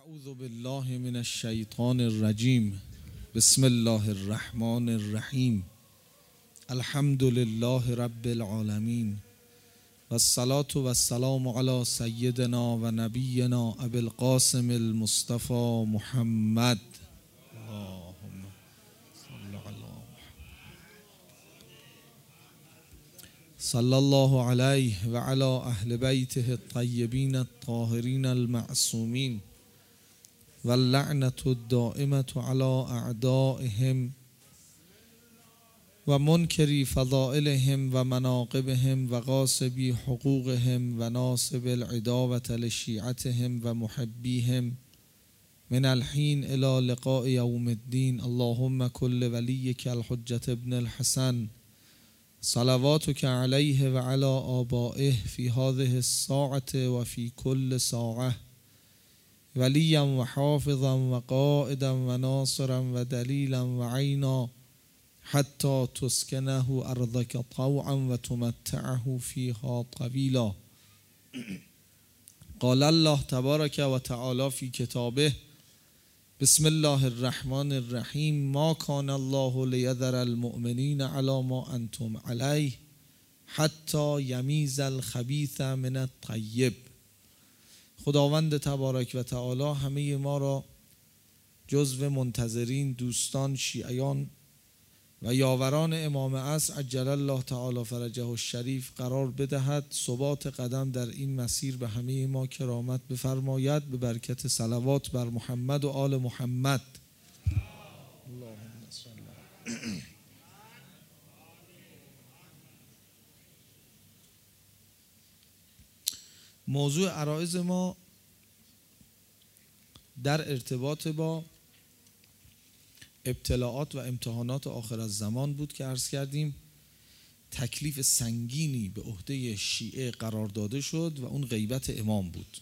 اعوذ بالله من الشیطان الرجیم. بسم الله الرحمن الرحیم. الحمد لله رب العالمین و الصلاة و السلام علی سیدنا و نبینا ابی القاسم المصطفى محمد. اللهم صل علی صلی الله علیه و علی اهل بیته الطیبین الطاهرین المعصومین و اللعنة الدائمة على اعدائهم و منکری فضائلهم و مناقبهم و غاصبی حقوقهم و ناصب العداوة لشیعتهم و محبیهم من الحین الى لقاء یوم الدین. اللهم کل ولیک الحجة ابن الحسن صلواتک علیه و علی آبائه فی هذه الساعة و فی کل ساعة ولیا و حافظا و قائدا و ناصرا و دلیلا و عینا حتی تسکنه ارضک طوعا و تمتعه فیها طویلا. قال الله تبارک و تعالی فی کتابه بسم الله الرحمن الرحیم. ما کان الله لیذر المؤمنین علی ما انتم علیه حتی یمیز الخبیث من الطیب. خداوند تبارک و تعالی همه ما را جزو منتظرین، دوستان، شیعیان و یاوران امام عصر عجل الله تعالی فرجه الشریف قرار بدهد. ثبات قدم در این مسیر به همه ما کرامت بفرماید به برکت صلوات بر محمد و آل محمد. اللهم صل. موضوع عرایض ما در ارتباط با ابتلاعات و امتحانات آخر الزمان بود که عرض کردیم تکلیف سنگینی به عهده شیعه قرار داده شد و اون غیبت امام بود.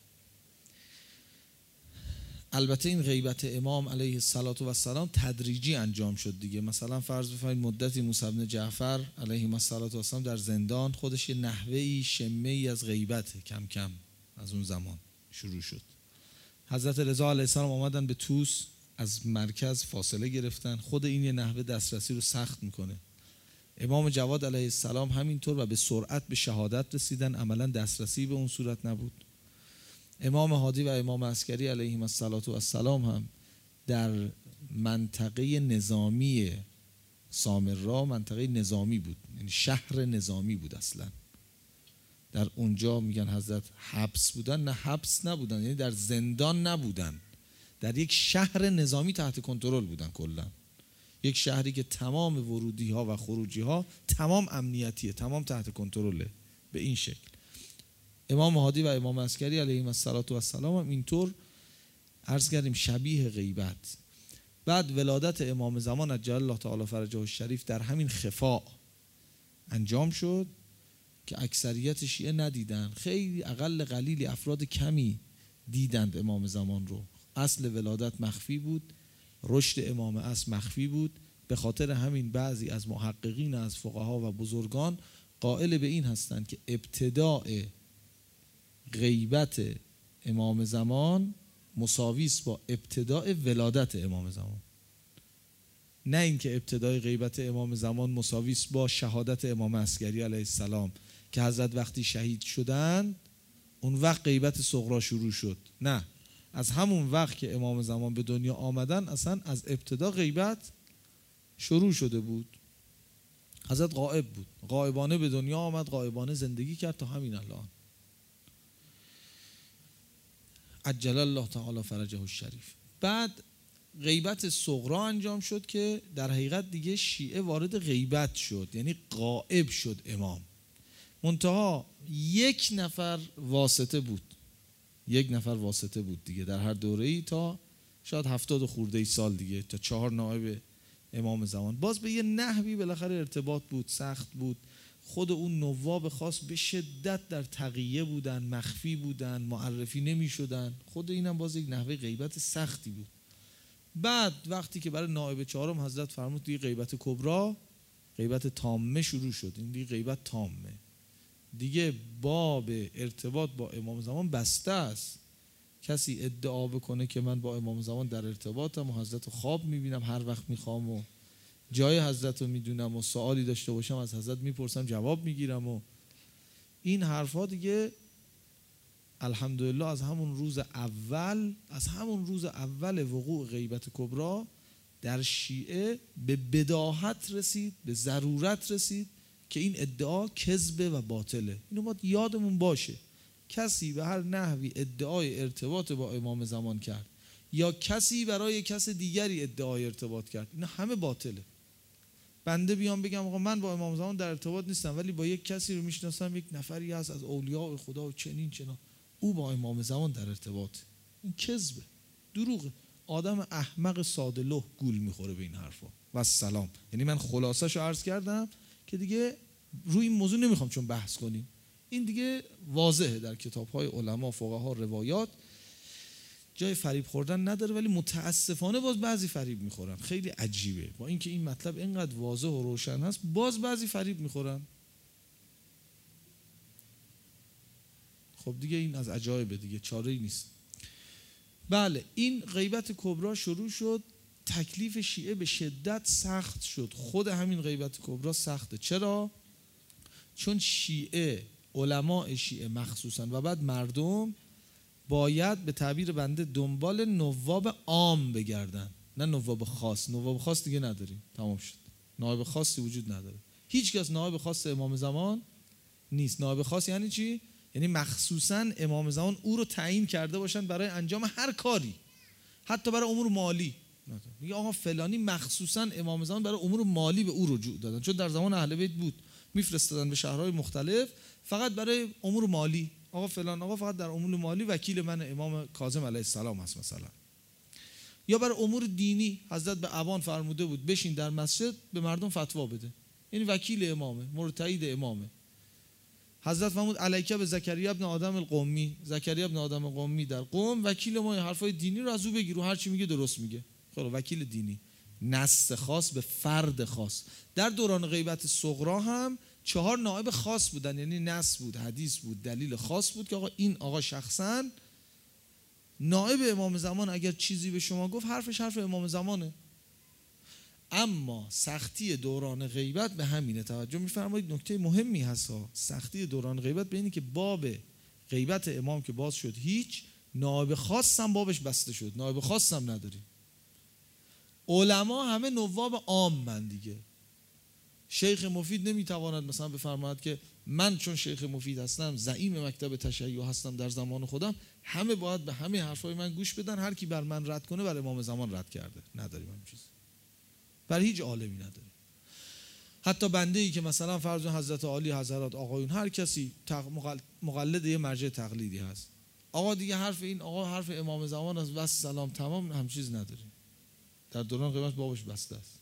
البته این غیبت امام علیه السلام تدریجی انجام شد دیگه. مثلا فرض بفرمایید مدتی موسی بن جعفر علیه السلام در زندان، خودش یه نحوهی شمه‌ای از غیبت کم کم از اون زمان شروع شد. حضرت رضا علیه السلام آمدن به طوس، از مرکز فاصله گرفتن، خود این یه نحوه دسترسی رو سخت میکنه. امام جواد علیه السلام همینطور و به سرعت به شهادت رسیدن، عملا دسترسی به اون صورت نبود. امام هادی و امام عسکری علیهم السلام هم در منطقه نظامی سامرا، منطقه نظامی بود، یعنی شهر نظامی بود. اصلا در اونجا میگن حضرت حبس بودن، نه حبس نبودن، یعنی در زندان نبودن، در یک شهر نظامی تحت کنترل بودن. کلا یک شهری که تمام ورودی ها و خروجی ها تمام امنیتیه، تمام تحت کنترله. به این شکل امام هادی و امام عسکری علیهم السلام هم اینطور عرض کردیم شبیه غیبت. بعد ولادت امام زمان عجل الله تعالی فرجه الشریف در همین خفاء انجام شد که اکثریت شیعه ندیدن. خیلی اقل قلیلی افراد کمی دیدند امام زمان رو. اصل ولادت مخفی بود، رشد امام عصر مخفی بود. به خاطر همین بعضی از محققین، از فقها و بزرگان قائل به این هستند که ابتداء غیبت امام زمان مساوی است با ابتداء ولادت امام زمان. نه اینکه ابتدای غیبت امام زمان مساوی است با شهادت امام عسکری علیه السلام که حضرت وقتی شهید شدند اون وقت غیبت صغرا شروع شد. نه، از همون وقت که امام زمان به دنیا آمدن اصلا از ابتدا غیبت شروع شده بود. حضرت غائب بود، غائبانه به دنیا آمد، غائبانه زندگی کرد تا همین الان. عجل الله تعالی فرجه الشریف. بعد غیبت صغرا انجام شد که در حقیقت دیگه شیعه وارد غیبت شد، یعنی غائب شد امام. منتها یک نفر واسطه بود، دیگه در هر دوره‌ای تا شاید 70 خورده سال دیگه، تا 4 نائب امام زمان. باز به یه نحوی بالاخره ارتباط بود، سخت بود. خود اون نواب خاص به شدت در تقیه بودن، مخفی بودن، معرفی نمی شدن. خود اینم باز یک نحوه غیبت سختی بود. بعد وقتی که برای نائب 4 حضرت فرمود دیگه غیبت کبرا، غیبت تامه شروع شد. این دیگه غیبت تامه، دیگه باب ارتباط با امام زمان بسته است. کسی ادعا بکنه که من با امام زمان در ارتباطم و حضرت خواب میبینم هر وقت میخوام و جای حضرت رو میدونم و سوالی داشته باشم از حضرت میپرسم جواب میگیرم و این حرفا دیگه الحمدلله از همون روز اول وقوع غیبت کبرا در شیعه به بداهت رسید، به ضرورت رسید که این ادعا کذبه و باطله. اینو باید یادمون باشه. کسی به هر نحوی ادعای ارتباط با امام زمان کرد یا کسی برای کس دیگری ادعای ارتباط کرد، اینا همه باطله. بنده بیام بگم آقا من با امام زمان در ارتباط نیستم ولی با یک کسی رو میشناسم، یک نفری هست از اولیاء خدا و چنین چنان، او با امام زمان در ارتباط، این کذبه، دروغه. آدم احمق ساده لوح گول میخوره به این حرفا. و سلام. یعنی من خلاصه‌شو عرض کردم که دیگه روی این موضوع نمیخوام چون بحث کنیم، این دیگه واضحه در کتاب‌های علما، فقها، روایات، جای فریب خوردن نداره. ولی متاسفانه باز بعضی فریب میخورن، خیلی عجیبه، با اینکه این مطلب اینقدر واضح و روشن هست باز بعضی فریب میخورن. خب دیگه این از عجایبه دیگه، چاره‌ای نیست. بله، این غیبت کبرا شروع شد، تکلیف شیعه به شدت سخت شد. خود همین غیبت کبرا سخته. چرا؟ چون شیعه، علماء شیعه مخصوصا و بعد مردم باید به تعبیر بنده دنبال نواب عام بگردن، نه نواب خاص. نواب خاص دیگه نداریم، تمام شد. نایب خاصی وجود نداره. هیچ کس نایب خاص امام زمان نیست. نایب خاص یعنی چی؟ یعنی مخصوصا امام زمان او رو تعیین کرده باشن برای انجام هر کاری، حتی برای امور مالی. میگه آقا فلانی مخصوصا امام زمان برای امور مالی به او رجوع دادن، چون در زمان اهل بیت بود، میفرستادن به شهرهای مختلف فقط برای امور مالی. آقا فلان آقا فقط در امور مالی وکیل من امام کاظم علیه السلام هست مثلا. یا برای امور دینی حضرت به عوان فرموده بود بشین در مسجد به مردم فتوا بده، یعنی وکیل امامه، مرتعید امامه. حضرت فرمود علیکه به زکریا ابن آدم القمی، زکریا ابن آدم القمی در قم وکیل ما، حرفای دینی رو از او بگیر و هر چی میگه درست میگه. خب وکیل دینی، نص خاص به فرد خاص. در دوران غیبت صغرا هم 4 نائب خاص بودن، یعنی نص بود، حدیث بود، دلیل خاص بود که آقا این آقا شخصا نائب امام زمان اگر چیزی به شما گفت حرفش حرف امام زمانه. اما سختی دوران غیبت به همینه. توجه می‌فرمایید نکته مهمی هست ها. سختی دوران غیبت به اینه که باب غیبت امام که باز شد، هیچ نائب خاص هم بابش بسته شد، نائب خاص هم نداریم. علما همه نواب عام من دیگه. شیخ مفید نمیتواند مثلا بفرماید که من چون شیخ مفید هستم، زعیم مکتب تشیع هستم در زمان خودم، همه باید به همه حرفای من گوش بدن، هر کی بر من رد کنه بر امام زمان رد کرده. نداریم همین چیز، برای هیچ عالمی نداریم. حتی بنده‌ای که مثلا فرض حضرت عالی، حضرات آقایون، هر کسی مقلد یه مرجع تقلیدی هست، آقا دیگه حرف این آقا حرف امام زمان است و سلام تمام، هم چیز نداریم. در دوران غیبت بابش بسته است.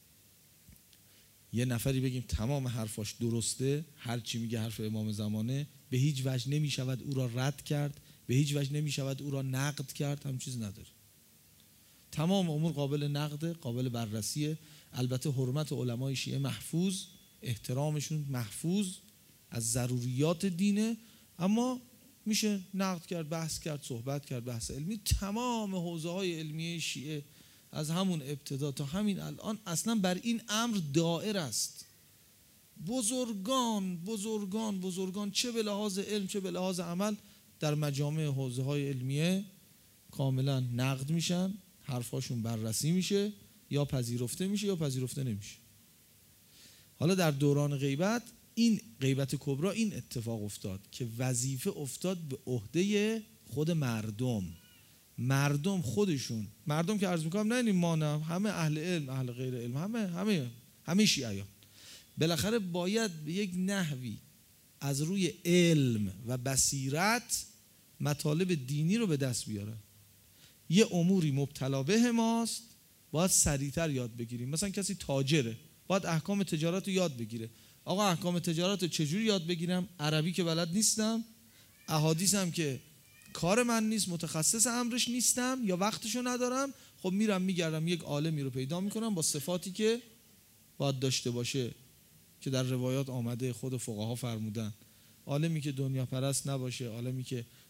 یه نفری بگیم تمام حرفاش درسته، هر چی میگه حرف امام زمانه، به هیچ وجه نمیشود او را رد کرد، به هیچ وجه نمیشود او را نقد کرد، هم چیز نداره. تمام امور قابل نقد، قابل بررسیه. البته حرمت علمای شیعه محفوظ، احترامشون محفوظ، از ضروریات دینه، اما میشه نقد کرد، بحث کرد، صحبت کرد، بحث علمی. تمام حوزه‌های علمیه شیعه از همون ابتدا تا همین الان اصلا بر این امر دائر است. بزرگان بزرگان بزرگان چه به لحاظ علم چه به لحاظ عمل در مجامع حوزه‌های علمیه کاملا نقد میشن، حرفاشون بررسی میشه، یا پذیرفته میشه یا پذیرفته نمیشه. حالا در دوران غیبت، این غیبت کبرا، این اتفاق افتاد که وظیفه افتاد به عهده خود مردم خودشون. مردم که عرض میکنم نه ما نه، همه اهل علم، اهل غیر علم، همه شیعیان بالاخره باید به یک نحوی از روی علم و بصیرت مطالب دینی رو به دست بیارن. یه اموری مبتلا به ماست، باید سریعتر یاد بگیریم. مثلا کسی تاجره، باید احکام تجارت رو یاد بگیره. آقا احکام تجارت رو چجوری یاد بگیرم؟ عربی که بلد نیستم، احادیث هم که کار من نیست، متخصص امرش نیستم یا وقتشو ندارم، خب میرم میگردم یک عالمی رو پیدا میکنم با صفاتی که باید داشته باشه که در روایات آمده، خود فقها فرمودن. عالمی که دنیا پرست نباشه، عالمی که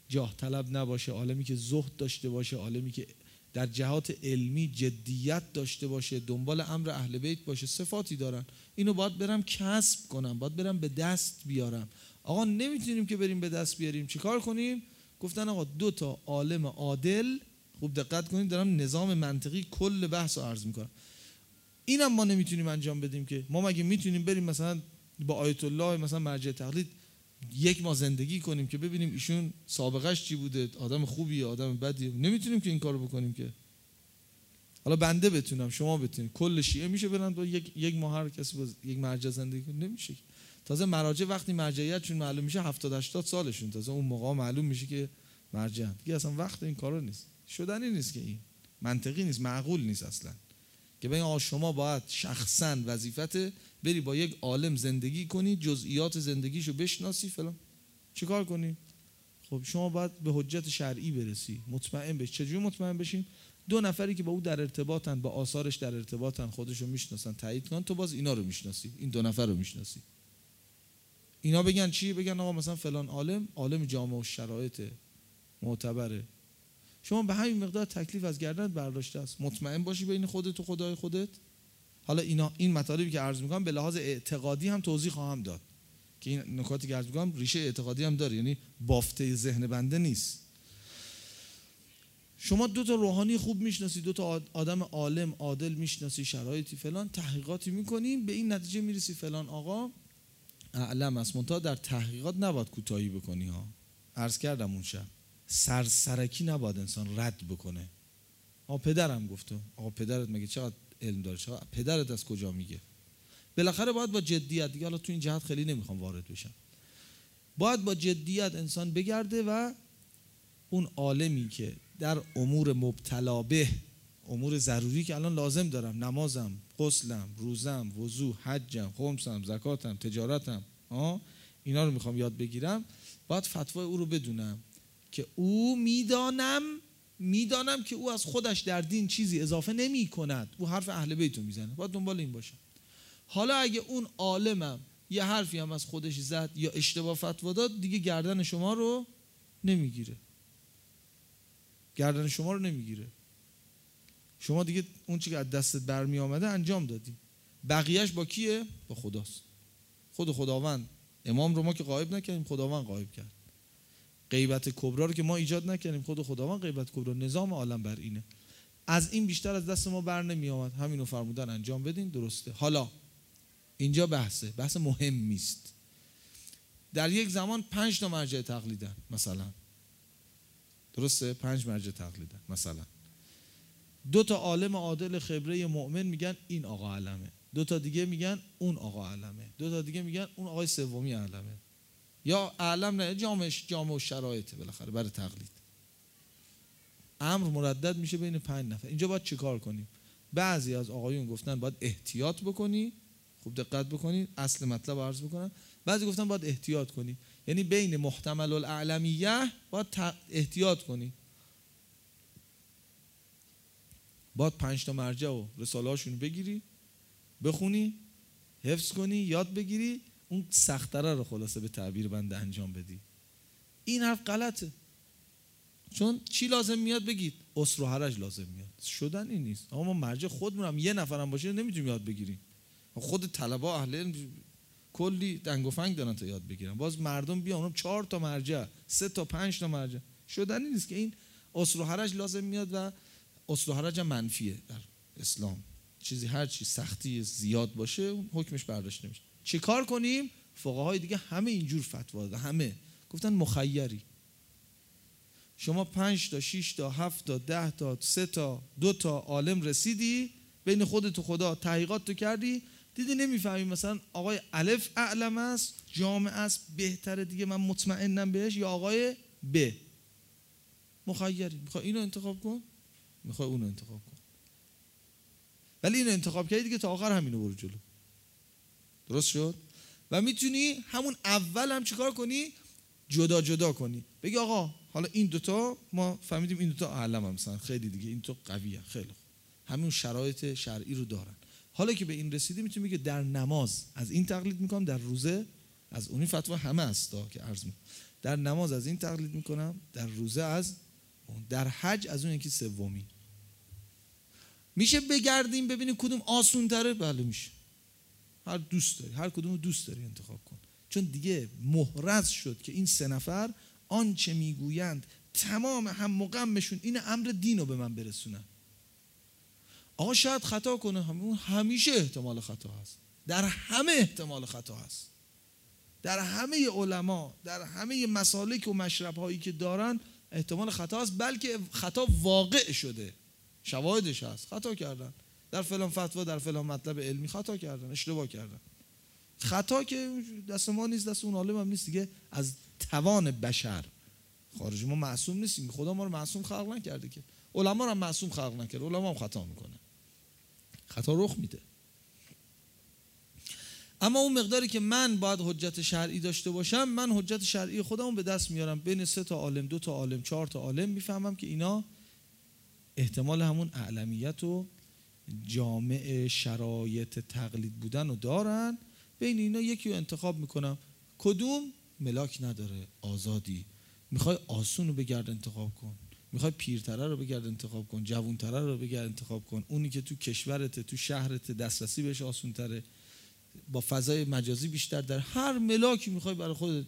جاه طلب نباشه، عالمی که زهد داشته باشه، عالمی که در جهات علمی جدیت داشته باشه، دنبال امر اهل بیت باشه. صفاتی دارن، اینو باید برم کسب کنم، باید برم به دست بیارم. آقا نمیتونیم که بریم به دست بیاریم، چیکار کنیم؟ گفتن آقا 2 تا عالم عادل، خوب دقت کنید دارم نظام منطقی کل بحث رو عرض میکنم، اینم ما نمیتونیم انجام بدیم که. ما مگه میتونیم بریم مثلا با آیت الله مثلا مرجع تقلید 1 ماه زندگی کنیم که ببینیم ایشون سابقهش چی بوده، آدم خوبیه آدم بدیه؟ نمیتونیم که این کارو بکنیم که. حالا بنده بتونم، شما بتونید، کل شیعه میشه برن با 1 ماه هر کسی با 1 مرجع زندگی کنه؟ نمیشه. تازه مراجع وقتی مرجعیتشون معلوم میشه 70 80 سالشون، تازه اون موقع معلوم میشه که مرجع دیگه. اصلا وقت این کارا نیست، شدنی نیست که، این منطقی نیست، معقول نیست اصلا که ببین آقا شما باید شخصا وظیفت بری با 1 عالم زندگی کنی، جزئیات زندگیشو بشناسی فلان. چیکار کنی؟ خب شما باید به حجت شرعی برسی، مطمئن بشی. چجوری مطمئن بشیم؟ 2 نفری که با او در ارتباطن، با آثارش در ارتباطن، خودشو میشناسن، تایید کن. تو باز اینا رو میشناسی، این 2 نفر رو میشناسی. اینا بگن چی؟ بگن آقا مثلا فلان عالم جامع و شرایط معتبره. شما به همین مقدار تکلیف از گردنت برداشته است، مطمئن باشی بین خودت و خدای خودت. حالا این مطالبی که عرض میکنم به لحاظ اعتقادی هم توضیح خواهم داد که این نکاتی که عرض میکنم ریشه اعتقادی هم داره، یعنی بافته ذهن بنده نیست. شما 2 تا روحانی خوب میشناسی، 2 تا آدم عالم عادل میشناسی، شرایطی فلان، تحقیقاتی میکنیم، به این نتیجه میرسی فلان آقا اعلم است. منتها در تحقیقات نباید کوتاهی بکنی ها. عرض کردم اون شب سرسرکی نباید انسان رد بکنه. آقا پدرم گفته، آقا پدرت مگه چقدر علم داره، چقدر پدرت از کجا میگه؟ بالاخره باید با جدیت، دیگه حالا تو این جهت خیلی نمیخوام وارد بشم، باید با جدیت انسان بگرده و اون عالمی که در امور مبتلا به، امور ضروری که الان لازم دارم، نمازم، غسلم، روزم، وضو، حجم، خمسم، زکاتم، تجارتم، اینا رو میخوام یاد بگیرم، باید فتوای او رو بدونم که او میدانم که او از خودش در دین چیزی اضافه نمی کند، او حرف اهل بیت رو میزنه، باید دنبال این باشم. حالا اگه اون عالمم یه حرفی هم از خودش زد یا اشتباه فتوا داد، دیگه گردن شما رو نمیگیره، گردن شما رو نمیگیره. شما دیگه اون چیزی که از دستت برمی آمده انجام دادی، بقیهش با کیه؟ با خداست. خود خداوند. امام رو ما که غایب نکردیم، خداوند غایب کرد. غیبت کبرا رو که ما ایجاد نکردیم، خود خداوند غیبت کبرا. نظام عالم بر اینه، از این بیشتر از دست ما بر نمی آمد، همینو فرمودن انجام بدین، درسته. حالا اینجا بحث مهمی است. در یک زمان 5 تا مرجع تقلیدن مثلا، درسته؟ 5 مرجع تقلیدن مثلا. 2 تا عالم عادل خبره مؤمن میگن این آقا علمه، 2 تا دیگه میگن اون آقا علمه، 2 تا دیگه میگن اون آقای سومی علمه، یا علم نه جامع و شرایطه بالاخره برای تقلید. امر مردد میشه بین 5 نفر. اینجا باید چیکار کنیم؟ بعضی از آقایون گفتن باید احتیاط بکنی، خوب دقت بکنید اصل مطلب عرض بکنم. بعضی گفتن باید احتیاط کنی، یعنی بین محتمل الاعلمیه باید احتیاط کنی، باید 5 تا مرجع و رساله هاشون بگیری، بخونی، حفظ کنی، یاد بگیری، اون سخت‌تره رو خلاصه به تعبیر بنده انجام بدی. این حرف غلطه. چون چی لازم میاد بگید؟ اسر و حرج لازم میاد. شدن این نیست. اما ما مرجع خودمون هم یه نفرم باشه نمیتونیم یاد بگیریم. خود طلبه اهل علم کلی دنگ و فنگ دارن تا یاد بگیرن، باز مردم بیان اونم 4 تا مرجع، 3 تا 5 تا مرجع. شدنی نیست که این اسر و حرج لازم میاد و اسر و حرج منفیه در اسلام. چیزی هر چی سختی زیاد باشه اون حکمش برداشته نمیشه. چیکار کنیم؟ فقهای دیگه همه اینجور فتوا دادن، همه گفتن مخیری. شما 5 تا 6 تا 7 تا 10 تا 3 تا 2 تا عالم رسیدی، بین خودت و خدا تحقیقات تو کردی، دیدی نمیفهمی مثلا آقای الف اعلم است، جامع است، بهتره دیگه من مطمئنم بهش، یا آقای ب. مخیری، میخوای اینو انتخاب کن، میخوای اونو انتخاب کن، ولی اینو انتخاب کردی دیگه تا آخر همینو برو جلو. درست شد؟ و میتونی همون اول هم چیکار کنی؟ جدا جدا کنی، بگی آقا حالا این 2 تا ما فهمیدیم این 2 تا اعلم هم مثلا خیلی دیگه این تو قویه، خیلی خوب، همون شرایط شرعی رو دارن. حالا که به این رسیدی میتونی بگی در نماز از این تقلید میکنم، در روزه از اونی فتوا همه هستا که عرض میکنم، در نماز از این تقلید میکنم، در روزه از اون، در حج از اون یکی سومی. میشه بگردیم ببینیم کدوم آسون تره؟ بله میشه. هر دوست داری، هر کدوم دوست داری انتخاب کن، چون دیگه محرز شد که این 3 نفر آنچه میگویند تمام هم و غمشون این امر دین رو به من برسونن. آقا شاید خطا کنه، همیشه احتمال خطا هست، در همه احتمال خطا هست، در همه علما، در همه مسالک و مشرب هایی که دارن احتمال خطا هست، بلکه خطا واقع شده، شواهدش هست، خطا کردن در فلان فتوا، در فلان مطلب علمی خطا کردن، اشتباه کردن. خطا که دست ما نیست، دست اون عالم هم نیست دیگه، از توان بشر خارج. ما معصوم نیستیم، خدا ما رو معصوم خلق نکرده که، علما رو هم معصوم خلق نکرده، علما هم خطا میکنه، خطا رخ میده. اما اون مقداری که من باید حجت شرعی داشته باشم، من حجت شرعی خودمو به دست میارم، بین 3 تا عالم، 2 تا عالم، 4 تا عالم میفهمم که اینا احتمال همون اعلمیت و جامع شرایط تقلید بودن رو دارن، بین اینا یکی رو انتخاب میکنم. کدوم؟ ملاک نداره، آزادی. میخوای آسون رو بگرد انتخاب کن، میخوای پیرتره رو بگرد انتخاب کن، جوونتره رو بگرد انتخاب کن، اونی که تو کشورت، تو شهرت دسترسی بهش آسون تره، با فضای مجازی بیشتر، در هر ملاکی میخوای برای خودت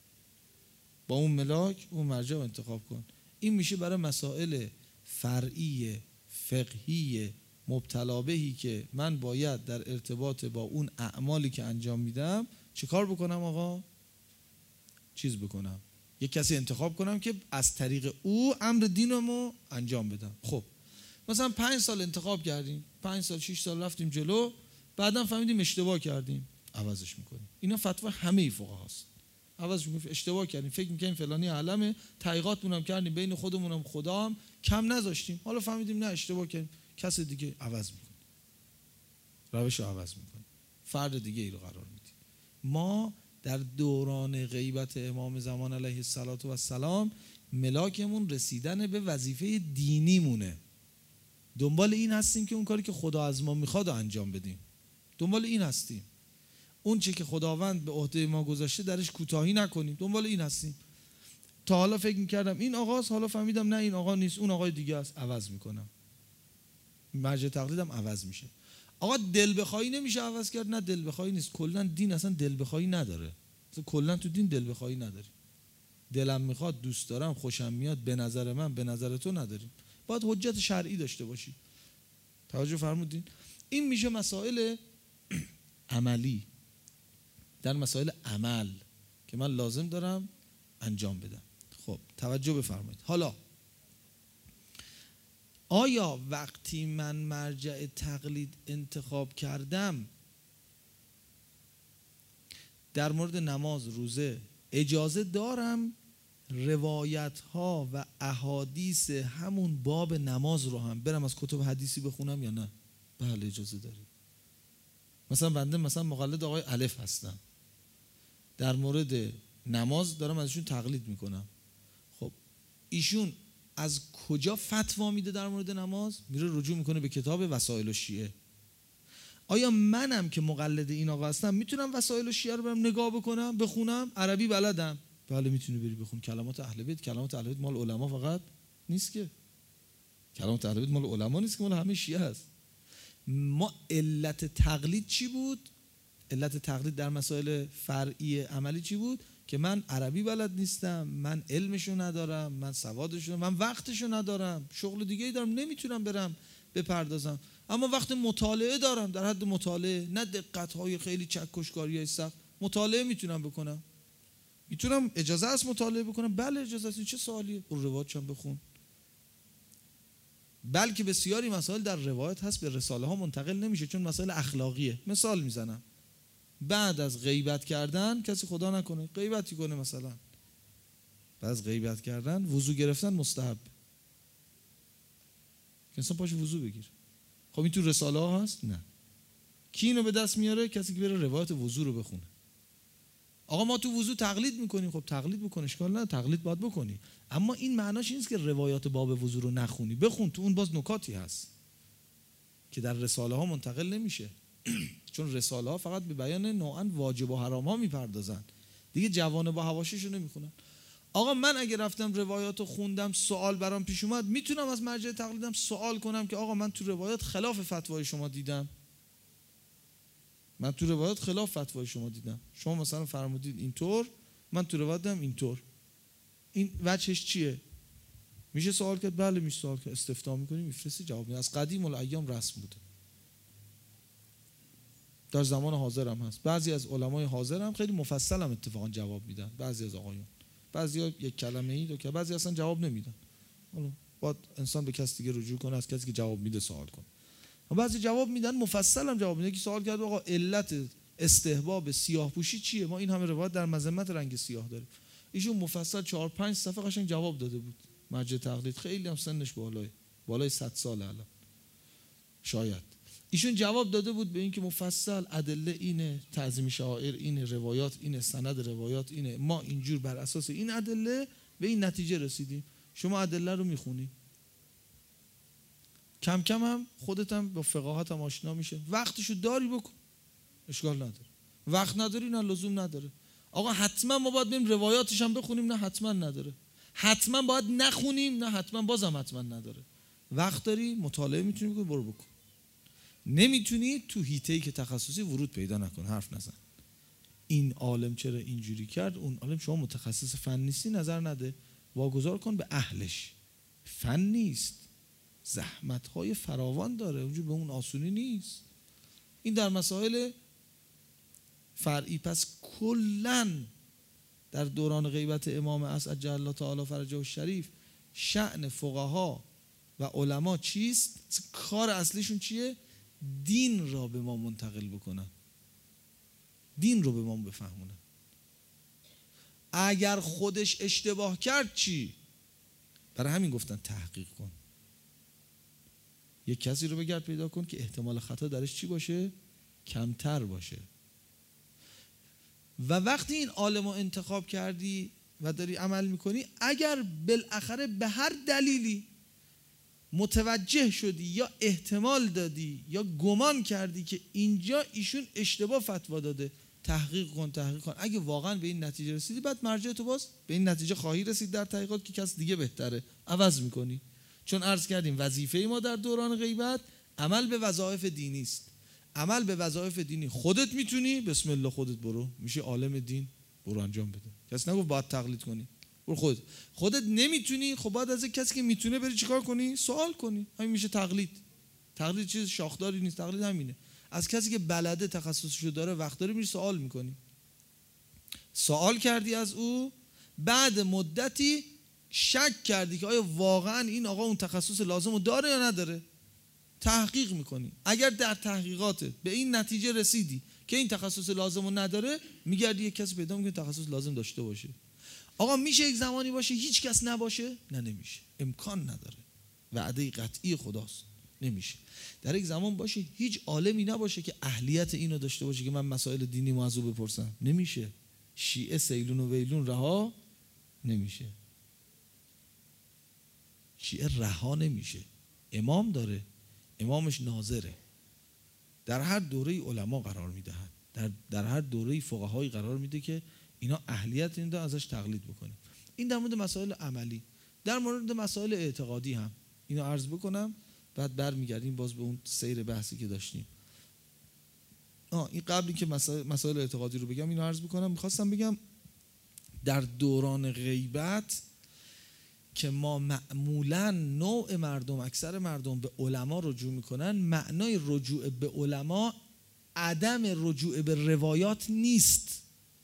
با اون ملاک اون مرجع انتخاب کن. این میشه برای مسائل فرعی فقهی مبتلا بهی که من باید در ارتباط با اون اعمالی که انجام میدم چه کار بکنم آقا؟ چیز بکنم، یک کسی انتخاب کنم که از طریق او امر دینمو انجام بدم. خب مثلا 5 سال انتخاب کردیم، 5 سال 6 سال رفتیم جلو، بعدا فهمیدیم اشتباه کردیم، عوضش میکنیم. اینا فتوا همه فقهاست، عوضش میکنیم. اشتباه کردیم، فکر میکنیم فلانی علمه، تحقیقاتمون هم کردیم، بین خودمونم خدا هم کم نذاشتیم، حالا فهمیدیم نه اشتباه کردیم، کس دیگه عوض میکنیم، روش رو عوض میکنیم، فرد دیگه ای رو قرار میدیم. ما در دوران غیبت امام زمان علیه السلام ملاکمون رسیدن به وظیفه دینی مونه، دنبال این هستیم که اون کاری که خدا از ما میخواد انجام بدیم، دنبال این هستیم، اون چه که خداوند به عهده ما گذاشته درش کوتاهی نکنیم، دنبال این هستیم. تا حالا فکر میکردم این آقاست، حالا فهمیدم نه این آقا نیست، اون آقای دیگه است، عوض میکنم، مرجع تقلیدم عوض میشه. آقا دل بخواهی نمیشه عوض کرد؟ نه دل بخواهی نیست، کلا دین اصلا دل بخواهی نداره، کلا تو دین دل بخواهی نداری. دلم میخواد، دوست دارم، خوشم میاد، به نظر من، به نظر تو نداریم، باید حجت شرعی داشته باشی. توجه فرمودین؟ این میشه مسائل عملی، در مسائل عمل که من لازم دارم انجام بدم. خب توجه بفرمایید. حالا آیا وقتی من مرجع تقلید انتخاب کردم در مورد نماز روزه اجازه دارم روایت ها و احادیث همون باب نماز رو هم برم از کتب حدیثی بخونم یا نه؟ بله اجازه داری. مثلا بنده مثلا مقلد آقای الف هستم، در مورد نماز دارم ازشون تقلید میکنم. خب ایشون از کجا فتوا میده در مورد نماز؟ میره رجوع میکنه به کتاب وسائل الشیعه. آیا منم که مقلد این آقا هستم میتونم وسائل الشیعه رو برم نگاه بکنم، بخونم؟ عربی بلدم؟ بله میتونی بری بخون. کلمات اهل بیت، کلمات اهل بیت مال علما فقط نیست که، کلمات اهل بیت مال علما نیست که، مال همه شیعه هست. ما علت تقلید چی بود؟ علت تقلید در مسائل فرعی عملی چی بود؟ که من عربی بلد نیستم، من علمشو ندارم، من سوادشو، من وقتشو ندارم، شغل دیگه‌ای دارم، نمیتونم برم بپردازم. اما وقت مطالعه دارم، در حد مطالعه، نه دقت‌های خیلی چکشکاریای سخت، مطالعه میتونم بکنم. میتونم، اجازه است مطالعه بکنم؟ بله اجازه است. چه سوالیه؟ اون روایتش هم بخون. بلکه بسیاری مسائل در روایت هست به رساله ها منتقل نمیشه چون مسائل اخلاقیه. مثال میزنم، بعد از غیبت کردن، کسی خدا نکنه غیبتی کنه، مثلا بعد از غیبت کردن وضو گرفتن مستحب، که انسان پاش وضو بگیر. خب این تو رساله ها هست؟ نه. کی اینو به دست میاره؟ کسی که بره روایت وضو رو بخونه. آقا ما تو وضو تقلید میکنیم، خب تقلید بکن، اشکال نداره، تقلید باید بکنی، اما این معناش این نیست که روایات باب وضو رو نخونی، بخون، تو اون باز نکاتی هست که در رساله ها منتقل نمیشه. چون رساله ها فقط به بیان نوعاً واجب و حرام ها میپردازن، دیگه جوانب و حواشیشو نمیخونن. آقا من اگه رفتم روایات رو خوندم، سوال برام پیش اومد، میتونم از مرجع تقلیدم سوال کنم که آقا من تو روایات خلاف فتوای شما دیدم، من تو روایات خلاف فتوای شما دیدم، شما مثلا فرمودید اینطور، من تو روایات دیدم اینطور، این وجهش چیه؟ میشه سوال کرد؟ بله میشه سوال کرد. استفتاء میکنی، میفرستی، جواب میده. از قدیم الایام رسم بوده، در زمان حاضر هم هست. بعضی از علمای حاضر هم خیلی مفصل هم اتفاقا جواب میدن، بعضی از آقایون، بعضیا یک کلمه ای دو که، بعضی اصلا جواب نمیدن. حالا باید انسان به کسی دیگه رجوع کنه، از کسی که جواب میده سوال کنه. بعضی جواب میدن، مفصل هم جواب میده. که سوال کرد آقا علت استحباب سیاه‌پوشی چیه؟ ما این همه روایت در مذمت رنگ سیاه داریم. ایشون مفصل 4-5 صفحه قشنگ جواب داده بود. مرجع تقلید خیلی هم سنش بالای 100 ساله الان شاید. ایشون جواب داده بود به این که مفصل ادله اینه، تعظیم شعائر اینه، روایات اینه، سند روایات اینه، ما اینجور بر اساس این ادله به این نتیجه رسیدیم. شما ادله رو میخونی، کم کم هم خودت هم با فقاهت هم آشنا میشه. وقتشو داری بکن، اشکال نداره. وقت نداری، نه لزوم نداره. آقا حتما ما باید بریم روایاتش هم بخونیم، نه حتما نداره. حتما باید نخونیم، نه حتما بازم حتما نداره. وقت داری، مطالعه میتونی بکنی، برو بکن. نمیتونی، تو حیطه‌ای که تخصصی ورود پیدا نکن، حرف نزن. این عالم چرا اینجوری کرد، اون عالم، شما متخصص فن نیستی، نظر نده، واگذار کن به اهلش. فن نیست، زحمت‌های فراوان داره، اونجور به اون آسونی نیست. این در مسائل فرعی. پس کلاً در دوران غیبت امام اسعد جل الله تعالی فرجه الشریف شأن فقها و علما چیست؟ کار اصلیشون چیه؟ دین را به ما منتقل بکنن، دین رو به ما بفهمونن. اگر خودش اشتباه کرد چی؟ برای همین گفتن تحقیق کن. یک کسی رو بگرد پیدا کن که احتمال خطا درش چی باشه؟ کمتر باشه. و وقتی این عالم رو انتخاب کردی و داری عمل میکنی، اگر بالاخره به هر دلیلی متوجه شدی یا احتمال دادی یا گمان کردی که اینجا ایشون اشتباه فتوا داده، تحقیق کن. اگه واقعا به این نتیجه رسیدی، بعد مرجع تو باز به این نتیجه خواهی رسید در تحقیقات که کس دیگه بهتره، عوض میکنی. چون عرض کردیم وظیفه ما در دوران غیبت عمل به وظایف دینی است. عمل به وظایف دینی خودت میتونی، بسم الله خودت برو، میشه عالم دین، برو انجام بده. کسی نگفت باید تقلید کنی، برو خودت نمیتونی، خب باید از کسی که میتونه بری چیکار کنی؟ سوال کنی. همین میشه تقلید. تقلید چیز شاخداری نیست، تقلید همینه. از کسی که بلده، تخصصشو داره، وقت داره، میری سوال میکنی. سوال کردی از او، بعد مدتی شک کردی که آیا واقعا این آقا اون تخصص لازمو داره یا نداره، تحقیق میکنی. اگر در تحقیقاتت به این نتیجه رسیدی که این تخصص لازمو نداره، میگردی یک کسی پیدا میکنی تخصص لازم داشته باشه. آقا میشه یک زمانی باشه هیچ کس نباشه؟ نه نمیشه، امکان نداره، وعده قطعی خداست، نمیشه. در یک زمان باشه هیچ عالمی نباشه که اهلیت اینو داشته باشه که من مسائل دینی موضوع بپرسم، نمیشه. شیعه سیلون و ویلون رها نمیشه، شیعه رها نمیشه. امام داره، امامش ناظره، در هر دوره علما قرار میدهد، در هر دوره فقهایی قرار میده که اینا اهلیت این دارن، ازش تقلید بکنیم. این در مورد مسائل عملی. در مورد مسائل اعتقادی هم اینو عرض بکنم، بعد برمیگردیم باز به اون سیر بحثی که داشتیم. این قبلی که مسائل اعتقادی رو بگم اینو عرض بکنم، میخواستم بگم در دوران غیبت که ما معمولاً نوع مردم، اکثر مردم به علما رجوع میکنن، معنای رجوع به علما عدم رجوع به روایات نیست.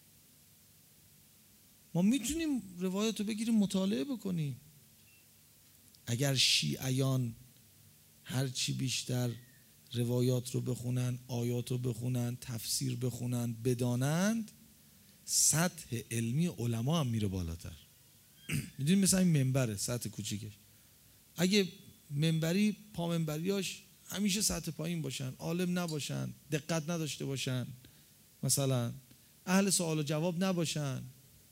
ما میتونیم روایات رو بگیریم مطالعه بکنیم. اگر شیعیان هرچی بیشتر روایات رو بخونن، آیات رو بخونن، تفسیر بخونن، بدانند، سطح علمی علما هم میره بالاتر. میدونیم مثلا این منبره، سطح کوچیکش، اگه منبری پا منبریاش همیشه سطح پایین باشن، عالم نباشن، دقت نداشته باشن، مثلا اهل سوال و جواب نباشن،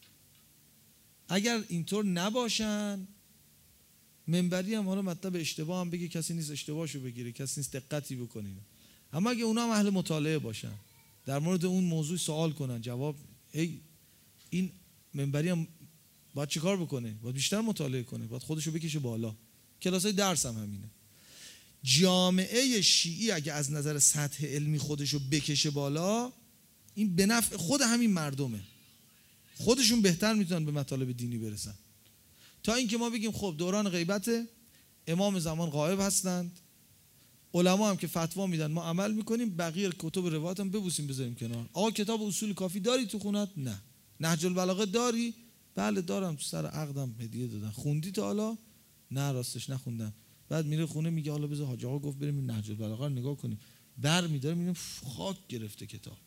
اگر اینطور نباشن، منبری هم حالا مطلب اشتباه هم بگه، کسی نیست اشتباهشو بگیره، کسی نیست دقتی بکنین. اما اگه اونا هم اهل مطالعه باشن، در مورد اون موضوع سوال کنن، جواب این منبری هم باید چیکار بکنه؟ باید بیشتر مطالعه کنه، باید خودشو بکشه بالا. کلاسای درس هم همینه. جامعه شیعی اگه از نظر سطح علمی خودشو بکشه بالا، این به نفع خود همین مردمه. خودشون بهتر میتونن به مطالب دینی برسن، تا اینکه ما بگیم خب دوران غیبت، امام زمان غایب هستند، علما هم که فتوا میدن ما عمل میکنیم، بقیه کتب روایت هم ببوسیم بذاریم کنار. آقا کتاب اصول کافی داری تو خونت؟ نه. نهج البلاغه داری؟ بله دارم، تو سر عقدم هدیه دادن. خوندی تا حالا؟ نه راستش نخوندم. بعد میره خونه میگه حالا بذار حاج آقا گفت بریم نهج البلاغه رو نگاه کنیم، برمی‌داره میبینیم خاک گرفته کتاب.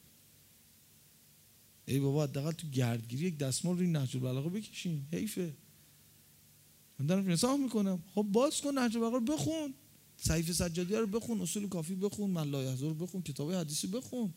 ای بابا حداقل تو گردگیری یک دستمال روی نهج البلاغه بکشین، حیفه. من دارم نصاح میکنم، خب باز کن نهج البلاغه رو بخون، صحیفه سجادیه رو بخون، اصول کافی بخون، من لا یحضر رو بخون، کتاب حدیثی بخون.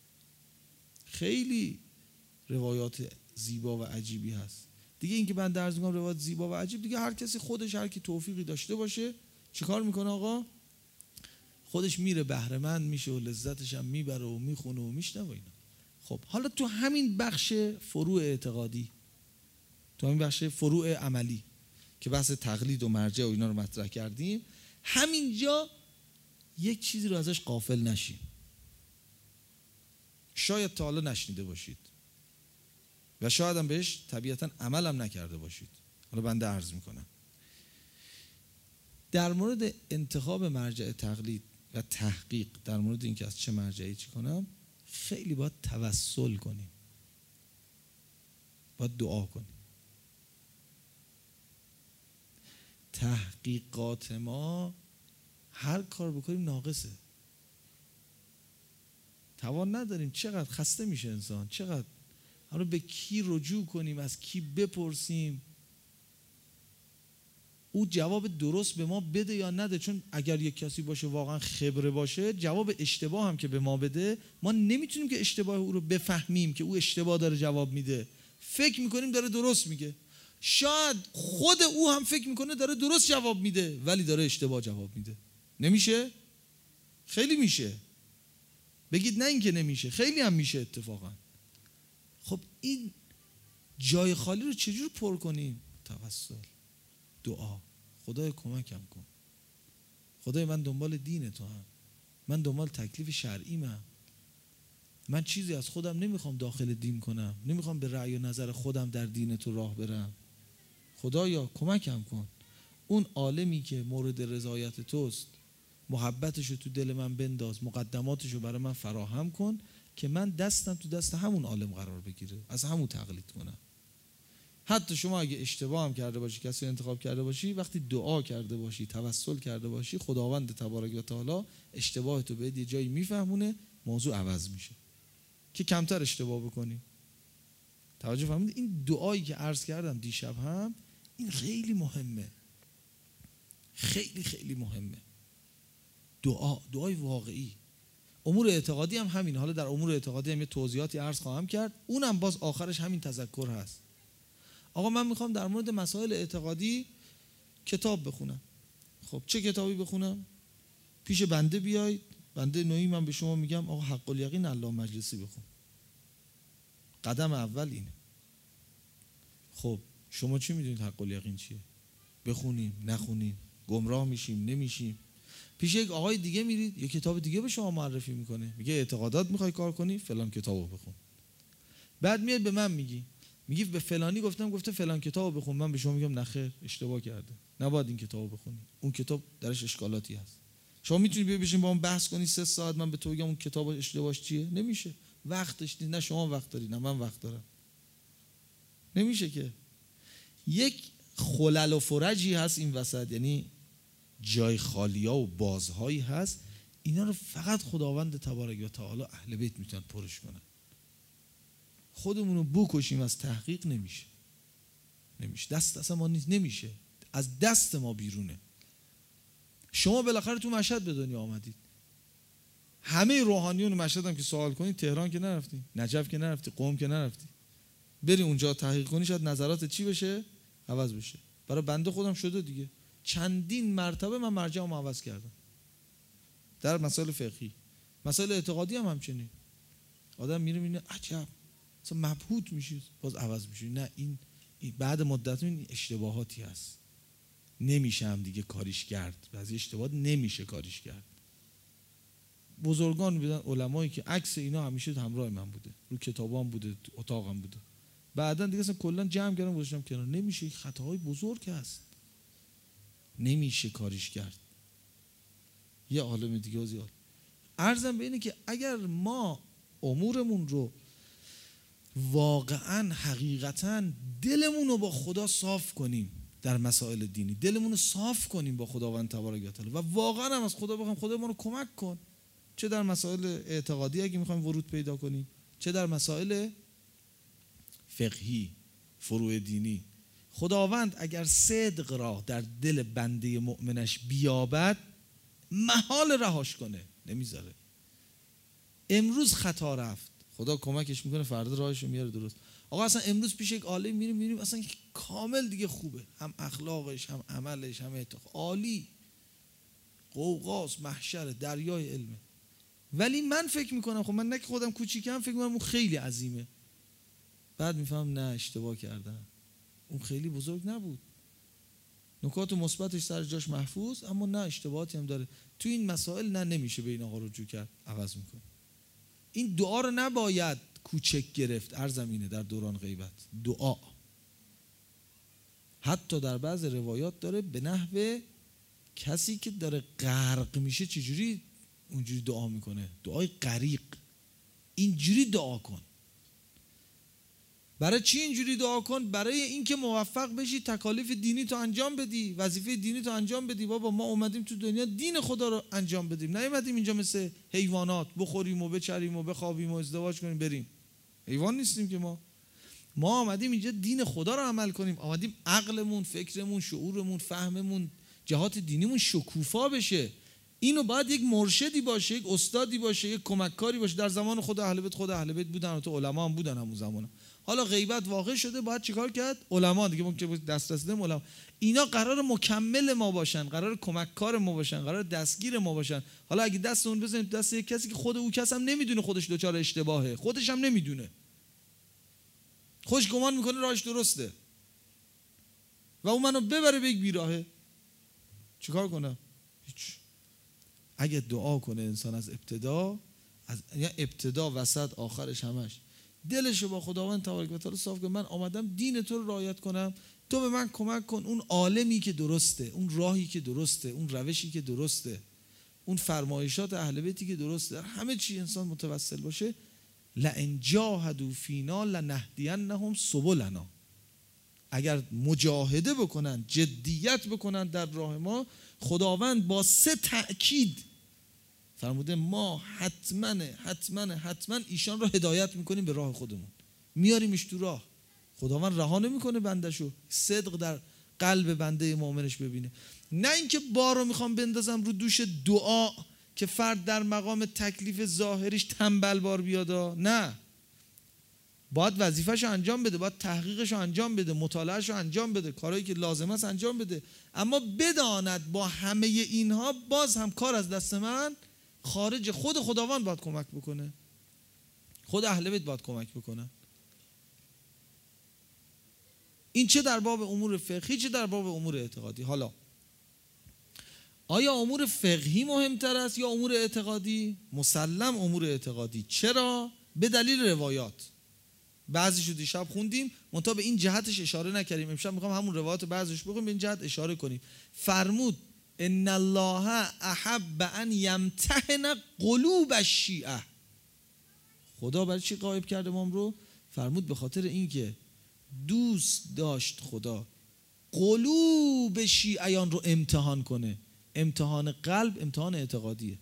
خیلی روایات زیبا و عجیبی هست دیگه. این که من درس میگم روایات زیبا و عجیب، دیگه هر کسی خودش، هر کی توفیقی داشته باشه چیکار میکنه آقا؟ خودش میره بهره مند میشه و لذتش هم میبره و میخونه و میشنوه اینا. خب حالا تو همین بخش فروع اعتقادی، تو همین بخش فروع عملی که بحث تقلید و مرجع و اینا رو مطرح کردیم، همینجا یک چیزی رو ازش غافل نشیم. شاید تا حالا نشنیده باشید و شاید هم بهش طبیعتاً عمل هم نکرده باشید. حالا بنده عرض میکنم در مورد انتخاب مرجع تقلید و تحقیق، در مورد اینکه از چه مرجعی چی کنم، خیلی باید توسل کنیم، باید دعا کنیم. تحقیقات ما هر کار بکنیم ناقصه، توان نداریم. چقدر خسته میشه انسان، چقدر حالا به کی رجوع کنیم، از کی بپرسیم، او جواب درست به ما بده یا نده. چون اگر یک کسی باشه واقعا خبره باشه، جواب اشتباه هم که به ما بده، ما نمیتونیم که اشتباه او رو بفهمیم که او اشتباه داره جواب میده، فکر میکنیم داره درست میگه. شاید خود او هم فکر میکنه داره درست جواب میده ولی داره اشتباه جواب میده. نمیشه؟ خیلی میشه. بگید نه اینکه نمیشه، خیلی هم میشه اتفاقا. خب این جای خالی رو چجور پر کنیم؟ توسل، دعا. خدای کمکم کن، خدای من دنبال دین تو هم، من دنبال تکلیف شرعیمم، من چیزی از خودم نمیخوام داخل دین کنم، نمیخوام به رأی و نظر خودم در دین تو راه برم. خدایا کمکم کن، اون عالمی که مورد رضایت توست محبتشو تو دل من بنداز، مقدماتشو برای من فراهم کن که من دستم تو دست همون عالم قرار بگیره، از همون تقلید کنم. حتی شما اگه اشتباه هم کرده باشی، کسی انتخاب کرده باشی، وقتی دعا کرده باشی، توسل کرده باشی، خداوند تبارک و تعالی اشتباه تو بهت یه جایی میفهمونه، موضوع عوض میشه که کمتر اشتباه بکنی. توجه فرمودید؟ این دعایی که عرض کردم دیشب هم، این خیلی مهمه، خیلی خیلی مهمه. دعای واقعی. امور اعتقادی هم همین. حالا در امور اعتقادی هم یه توضیحاتی عرض خواهم کرد، اونم باز آخرش همین تذکر هست. آقا من میخوام در مورد مسائل اعتقادی کتاب بخونم. خب چه کتابی بخونم؟ پیش بنده بیاید، بنده نوعی من به شما میگم آقا حق الیقین علامه مجلسی بخون. قدم اول اینه. خب شما چی میدونید حق الیقین چیه؟ بخونیم نخونیم، گمراه میشیم نمیشیم. پیش یک آقای دیگه میرید، یک کتاب دیگه به شما معرفی میکنه، میگه اعتقادات میخوای کار کنی، فلان کتابو بخون. بعد میاد به من میگی به فلانی گفته فلان کتابو بخون. من به شما میگم نخیر، اشتباه کرده، نباید این کتابو بخونی، اون کتاب درش اشکالاتی هست. شما میتونی بیا بشین با من بحث کنی 3 ساعت، من به تو بگم اون کتاب اشتباهش چیه؟ نمیشه، وقتش نیست، نه شما وقت داری نه من وقت دارم، نمیشه که. یک خلل و فرجی هست این وسط، یعنی جای خالیا و بازهایی هست، اینا رو فقط خداوند تبارک و تعالی اهل بیت میتونن پرش کنن. خودمون رو بکشیم از تحقیق نمیشه، دست اصلا ما نیست، نمیشه، از دست ما بیرونه. شما بالاخره تو مشهد به دنیا آمدید، همه روحانیون مشهد هم که سوال کنید، تهران که نرفتی، نجف که نرفتی، قم که نرفتی، بری اونجا تحقیق کنی، شاید نظرات چی بشه؟ عوض بشه. برای بنده خودم شده دیگه، چندین مرتبه من مرجعمو عوض کردم در مسائل فقهی. مسائل اعتقادی هم همچنین. آدم میره میبینه عجب، مثلا مبهوت میشه، باز عوض میشه، نه این بعد مدت این اشتباهاتی هست، نمیشه هم دیگه کاریش کرد، بعضی اشتباهات نمیشه کاریش کرد. بزرگان بودن، علمایی که عکس اینا همیشه همراه من بوده، رو کتابام بوده، تو اتاقم بوده، بعدن دیگه اصلا کلا جمع کردم گذاشتم کنار. نمیشه، خطاهای بزرگ هست، نمیشه کاریش کرد. یه عالم دیگه زیاد. عرضم به اینه که اگر ما امورمون رو واقعا حقیقتا دلمون رو با خدا صاف کنیم در مسائل دینی، دلمون رو صاف کنیم با خداوند تبارک و تعالی و واقعا هم از خدا بخوایم خدا ما رو کمک کن، چه در مسائل اعتقادی اگه میخوایم ورود پیدا کنیم، چه در مسائل فقهی فروع دینی. خداوند اگر صدق را در دل بنده مؤمنش بیابد محال رهاش کنه، نمیذاره. امروز خطا رفت، خدا کمکش میکنه، فردا راهش رو میاره درست. آقا اصلا امروز پیش یک عالم میریم اصلا کامل دیگه خوبه، هم اخلاقش هم عملش هم اعتقاد عالی، قوقاس محشر دریای علمه. ولی من فکر میکنم، خب من نه که خودم کوچیکم، فکر میکنم اون خیلی عظیمه، بعد میفهم نه اشتباه کردم، اون خیلی بزرگ نبود، نکات مثبتش سر جاش محفوظ، اما نه اشتباهاتی هم داره. تو این مسائل نه نمیشه به این آقا رجوع کرد، عوض میکنه. این دعا رو نباید کوچک گرفت، ارزمینه در دوران غیبت. دعا حتی در بعض روایات داره به نحو کسی که داره غرق میشه چجوری اونجوری دعا میکنه، دعای غریق. اینجوری دعا کن. برای چی اینجوری دعا کن؟ برای اینکه موفق بشی تکالیف دینی تو انجام بدی، وظیفه دینی تو انجام بدی. بابا ما اومدیم تو دنیا دین خدا رو انجام بدیم، نیومدیم اینجا مثل حیوانات بخوریم و بچریم و بخوابیم و ازدواج کنیم بریم. حیوان نیستیم که ما آمدیم اینجا دین خدا رو عمل کنیم، آمدیم عقلمون، فکرمون، شعورمون، فهممون، جهات دینیمون شکوفا بشه. اینو باید یک مرشدی باشه، یک استادی باشه، یک کمککاری باشه. در زمان خود اهل بیت بودن و تو علما هم بودن همون زمان. حالا غیبت واقع شده، باید چیکار کرد؟ علما دیگه ما که دسترس داریم، علما اینا قرار مکمل ما باشن، قرار کمککار ما باشن، قرار دستگیر ما باشن. حالا اگه دست اون بزنیم دست یک کسی که خود او کس هم نمیدونه خودش دچار اشتباهه، خودش هم نمیدونه، خوش گمان میکنه راهش درسته و اون منو ببره به یک بیراهه، چیکار کنم؟ هیچ. اگه دعا کنه انسان از ابتدا وسط آخرش همش دلشو با خداوند تبارک و تعالی صاف کنه، من آمدم دین تو رو رعایت کنم، تو به من کمک کن، اون عالمی که درسته، اون راهی که درسته، اون روشی که درسته، اون فرمایشات اهل بیتی که درسته، در همه چی انسان متوسل باشه. لئن جاهدوا فینا لنهدینهم سبلنا. اگر مجاهده بکنن، جدیت بکنن در راه ما، خداوند با 3 تأکید فرموده ما حتما ایشان را هدایت میکنیم به راه خودمون، میاریمش تو راه. خداوند رها نمیکنه بندشو، صدق در قلب بنده مؤمنش ببینه. نه اینکه بارو میخوام بندازم رو دوش دعا که فرد در مقام تکلیف ظاهریش تنبل بار بیادا، نه، باید وظیفه‌شو انجام بده، باید تحقیقشو انجام بده، مطالعهشو انجام بده، کارهایی که لازم است انجام بده، اما بداند با همه اینها باز هم کار از دست من خارج. خود خداوند باید کمک بکنه، خود اهل بیت باید کمک بکنه. این چه در باب امور فقهی چه در باب امور اعتقادی. حالا آیا امور فقهی مهمتر است یا امور اعتقادی؟ مسلم امور اعتقادی. چرا؟ به دلیل روایات. بعضیشو دیشب خوندیم، منتها به این جهتش اشاره نکردیم. امشب میخوام همون روایات بعضیش بخونیم، به این جهت اشاره کنیم. فرمود ان الله احب ان یمتحن قلوب الشیعه. خدا برای چی غایب کرد امام رو؟ فرمود به خاطر اینکه دوست داشت خدا قلوب شیعیان رو امتحان کنه. امتحان قلب امتحان اعتقادیه،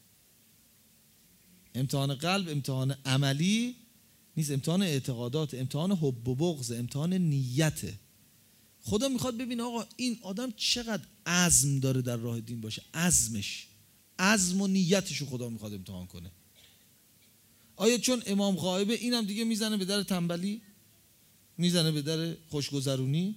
امتحان قلب امتحان عملی نیست، امتحان اعتقادات، امتحان حب و بغض، امتحان نیته. خدا میخواد ببینه آقا این آدم چقدر عزم داره در راه دین باشه، عزم و نیتشو خدا میخواد امتحان کنه. آیا چون امام غایبه اینم دیگه میزنه به در تنبلی، میزنه به در خوشگذرونی؟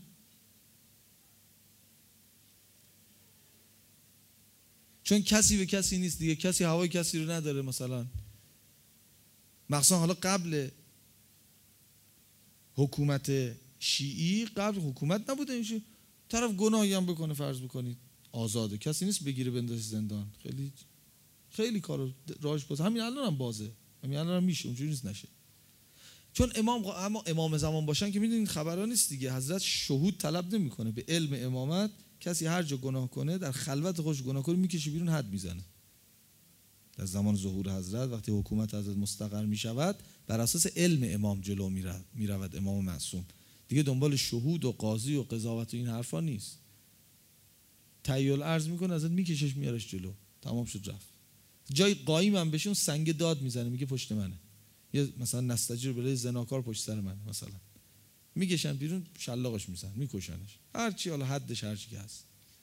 چون کسی به کسی نیست دیگه، کسی هوای کسی رو نداره، مثلا مخصوصا حالا قبل حکومت شیعی قبل حکومت نبوده، این طرف گناهی هم بکنه فرض بکنید آزاده، کسی نیست بگیره بندازه زندان. خیلی خیلی کارو راهش باز، همین الان هم بازه، همین الان هم میشه، اونجوری نیست نشه. چون امام زمان باشن که میدونید خبرها نیست دیگه، حضرت شهود طلب نمیکنه. به علم امامت کسی هر جا گناه کنه در خلوت خودش گناه کنه میکشه بیرون، حد میزنه. در زمان ظهور حضرت وقتی حکومت حضرت مستقر میشود بر اساس علم امام جلو میرود امام معصوم، دیگه دنبال شهود و قاضی و قضاوت و این حرفا نیست. تحیل عرض میکنه ازت میکشش میارش جلو، تمام شد رفت. جای قایم هم بشه اون سنگ داد میزنه میگه پشت منه. یا مثلا نستجیر برای زناکار پشت سر منه مثلا، میکشن بیرون شلاقش میزنن میکشنش، هر چی حالا حدش هر چی که هست.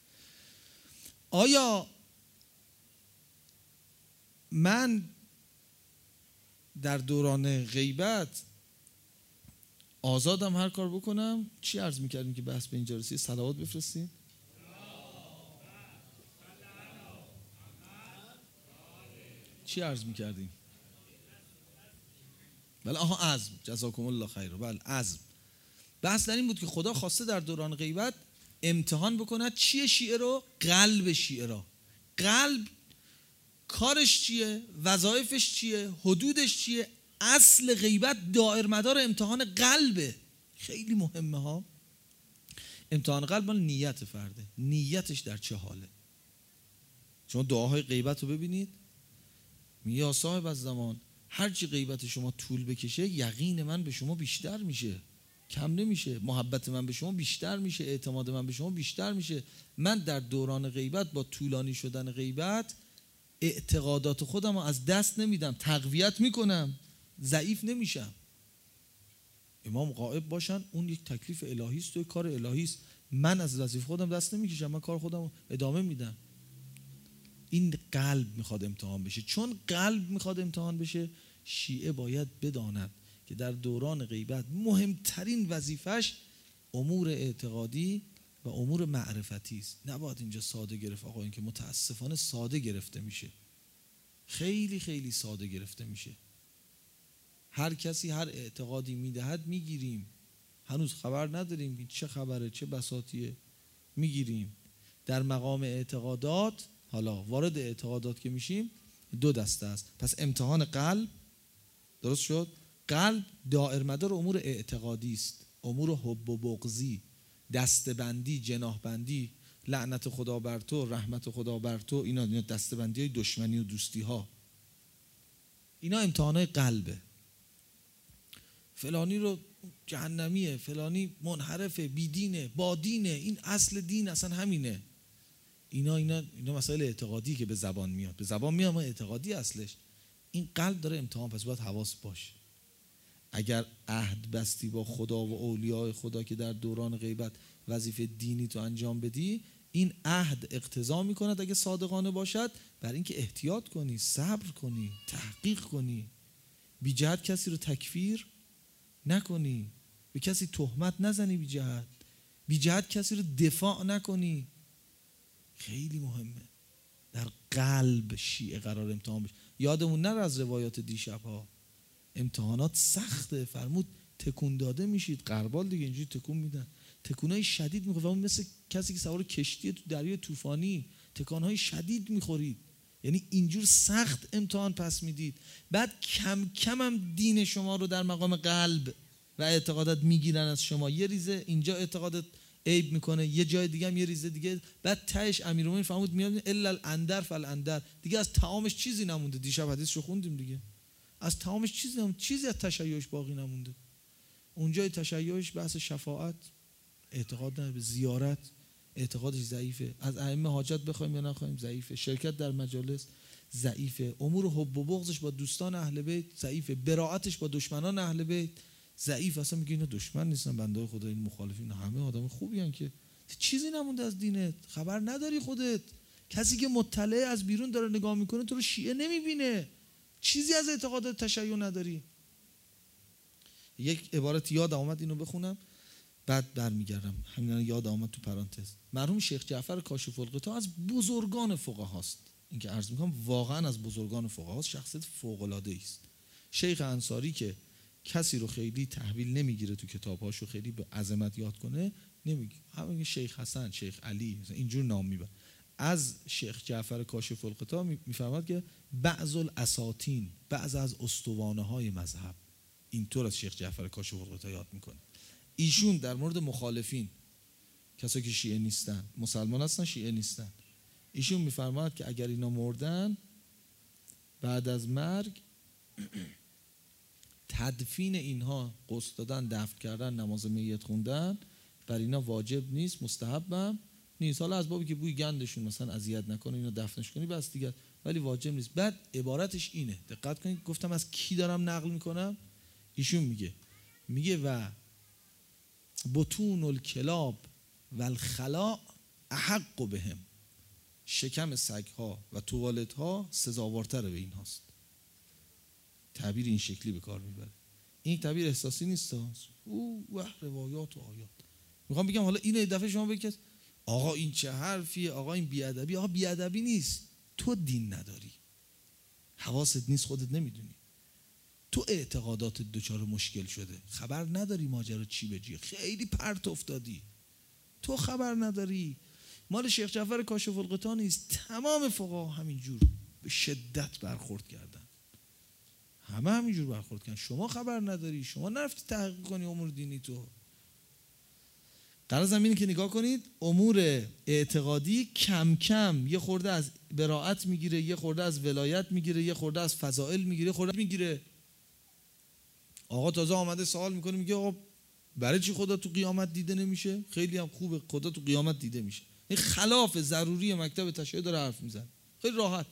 آیا من در دوران غیبت آزادم هر کار بکنم؟ چی عرض میکردیم که بحث به اینجا رسید؟ صلوات بفرستیم. چی عرض میکردیم؟ بله آها عزم، جزاکم الله خیر. بله عزم. بحث در این بود که خدا خواسته در دوران غیبت امتحان بکند چیه شیعه رو؟ قلب شیعه را. قلب کارش چیه؟ وظایفش چیه؟ حدودش چیه؟ اصل غیبت دائر مدار امتحان قلبه. خیلی مهمه ها. امتحان قلب مال نیت فرده، نیتش در چه حاله. شما دعاهای غیبت رو ببینید، یا صاحب از زمان هرچی غیبت شما طول بکشه یقین من به شما بیشتر میشه، کم نمیشه. محبت من به شما بیشتر میشه، اعتماد من به شما بیشتر میشه. من در دوران غیبت با طولانی شدن غیبت اعتقادات خودم رو از دست نمیدم، تقویت میکنم، ضعیف نمیشم. امام غائب باشن اون یک تکلیف الهی است و یک کار الهی است. من از وظیفه خودم دست نمیکشم، من کار خودم رو ادامه میدم. این قلب میخواد امتحان بشه. چون قلب میخواد امتحان بشه، شیعه باید بداند که در دوران غیبت مهمترین وظیفش امور اعتقادی و امور معرفتی است. نباید اینجا ساده گرفت. آقا این که متاسفانه ساده گرفته میشه، خیلی خیلی ساده گرفته میشه. هر کسی هر اعتقادی میدهد میگیریم، هنوز خبر نداریم این چه خبره چه بساطیه، میگیریم. در مقام اعتقادات، حالا وارد اعتقادات که میشیم دو دسته است. پس امتحان قلب، درست شد؟ قلب دائر مدار امور اعتقادی است، امور حب و بغضی، دستبندی، جناحبندی، لعنت خدا بر تو، رحمت خدا بر تو، اینا دستبندی های دشمنی و دوستی ها، اینا امتحانای قلبه. فلانی رو جهنمیه، فلانی منحرفه، بیدینه، بادینه، این اصل دین اصلا همینه. اینا مسائل اعتقادی که به زبان میاد، اما اعتقادی اصلش. این قلب داره امتحان، پس باید حواس باشه. اگر عهد بستی با خدا و اولیاء خدا که در دوران غیبت وظیفه دینی تو انجام بدی، این عهد اقتضا میکند اگه صادقانه باشد بر اینکه احتیاط کنی، صبر کنی، تحقیق کنی، بی جهت کسی رو تکفیر نکنی، به کسی تهمت نزنی بی جهت کسی رو دفاع نکنی. خیلی مهمه در قلب شیعه قرار امتحان بشه. یادمون نره از روایات دیشب ها، امتحانات سخته. فرمود تکون داده میشید. غربال دیگه اینجوری تکون میدن، تکونای شدید میخورید، مثل کسی که سوار کشتی تو دریای طوفانی، تکانهای شدید میخورید. یعنی اینجور سخت امتحان پس میدید. بعد کم کم هم دین شما رو در مقام قلب و اعتقادات میگیرن از شما. یه ریزه اینجا اعتقادات عیب میکنه، یه جای دیگه هم یه ریزه دیگه. بعد تهش امیرالمومنین فرمود میاد الا الاندر فالاندر، دیگه از طعامش چیزی نمونده. دیشب حدیثشو خوندیم دیگه، از طعامش چیزی نمونده، چیزی از تشیعش باقی نمونده. اونجای تشیعش بحث شفاعت، اعتقاد نه به زیارت، اعتقادش ضعیفه. از ائمه حاجت بخوایم یا نخوایم ضعیفه. شرکت در مجالس ضعیفه. امور حب و بغضش با دوستان اهل بیت ضعیفه. براءتش با دشمنان اهل بیت ضعیف. اصلا میگه اینا دشمن نیستن بنده خدا، این مخالفین همه آدم خوبی ان که چیزی نمونده از دینت، خبر نداری خودت. کسی که مطلع از بیرون داره نگاه میکنه تو رو شیعه نمیبینه، چیزی از اعتقادات تشیع نداری. یک عبارت یاد آمد اینو بخونم بعد برمیگردم. همین یاد آمد تو پرانتز. مرحوم شیخ جعفر کاشف الغطا از بزرگان فقهاست. این که عرض میکنم واقعا از بزرگان فقهاست، شخصیت فوق العاده است. شیخ انصاری که کسی رو خیلی تحویل نمیگیره تو کتابهاشو خیلی به عظمت یاد کنه نمیگه، همین شیخ حسن، شیخ علی اینجور نام میبره. از شیخ جعفر کاشف الغطا میفرماد که بعض الاساطین، بعض از استوانه های مذهب، اینطور از شیخ جعفر کاشف الغطا یاد میکنه. ایشون در مورد مخالفین، کسایی که شیعه نیستن، مسلمان هستن شیعه نیستن، ایشون میفرماد که اگر اینا مردن بعد از مرگ تدفین اینها، غسل دادن، دفن کردن، نماز میت خوندن بر اینا واجب نیست، مستحبم نیست. حالا از بابی که بوی گندشون مثلا اذیت نکنه اینو دفنش کنی بس دیگه، ولی واجب نیست. بعد عبارتش اینه، دقت کنید، گفتم از کی دارم نقل میکنم؟ ایشون میگه و بطون الکلاب و الخلاء احق بهم، شکم سگها و توالتها سزاوارتر به این هاست. تعبیر این شکلی به کار میبره. این تعبیر احساسی نیست، و روایات و آیات. میخوام بگم حالا اینو دفعه شما بگید آقا این چه حرفیه، آقا این بیادبی. آقا بیادبی نیست، تو دین نداری، حواست نیست، خودت نمیدونی، تو اعتقادات دچار مشکل شده، خبر نداری ماجرا چی به چیه، خیلی پرت افتادی، تو خبر نداری. مال شیخ جعفر کاشف الغطا نیست، تمام فقها همینجور به شدت برخورد کردن، همه همینجور برخورد کردن. شما خبر نداری، شما نرفتی تحقیق کنی امور دینی. تو قرار زمینی که نگاه کنید، امور اعتقادی کم کم یه خورده از براءت میگیره، یه خورده از ولایت میگیره، یه خورده از فضائل میگیره، خورده میگیره. آقا تازه آمده سوال میکنه، میگه آقا برای چی خدا تو قیامت دیده نمیشه؟ خیلی هم خوبه خدا تو قیامت دیده میشه. این خلاف ضروری مکتب تشیع داره حرف میزنه، خیلی راحت.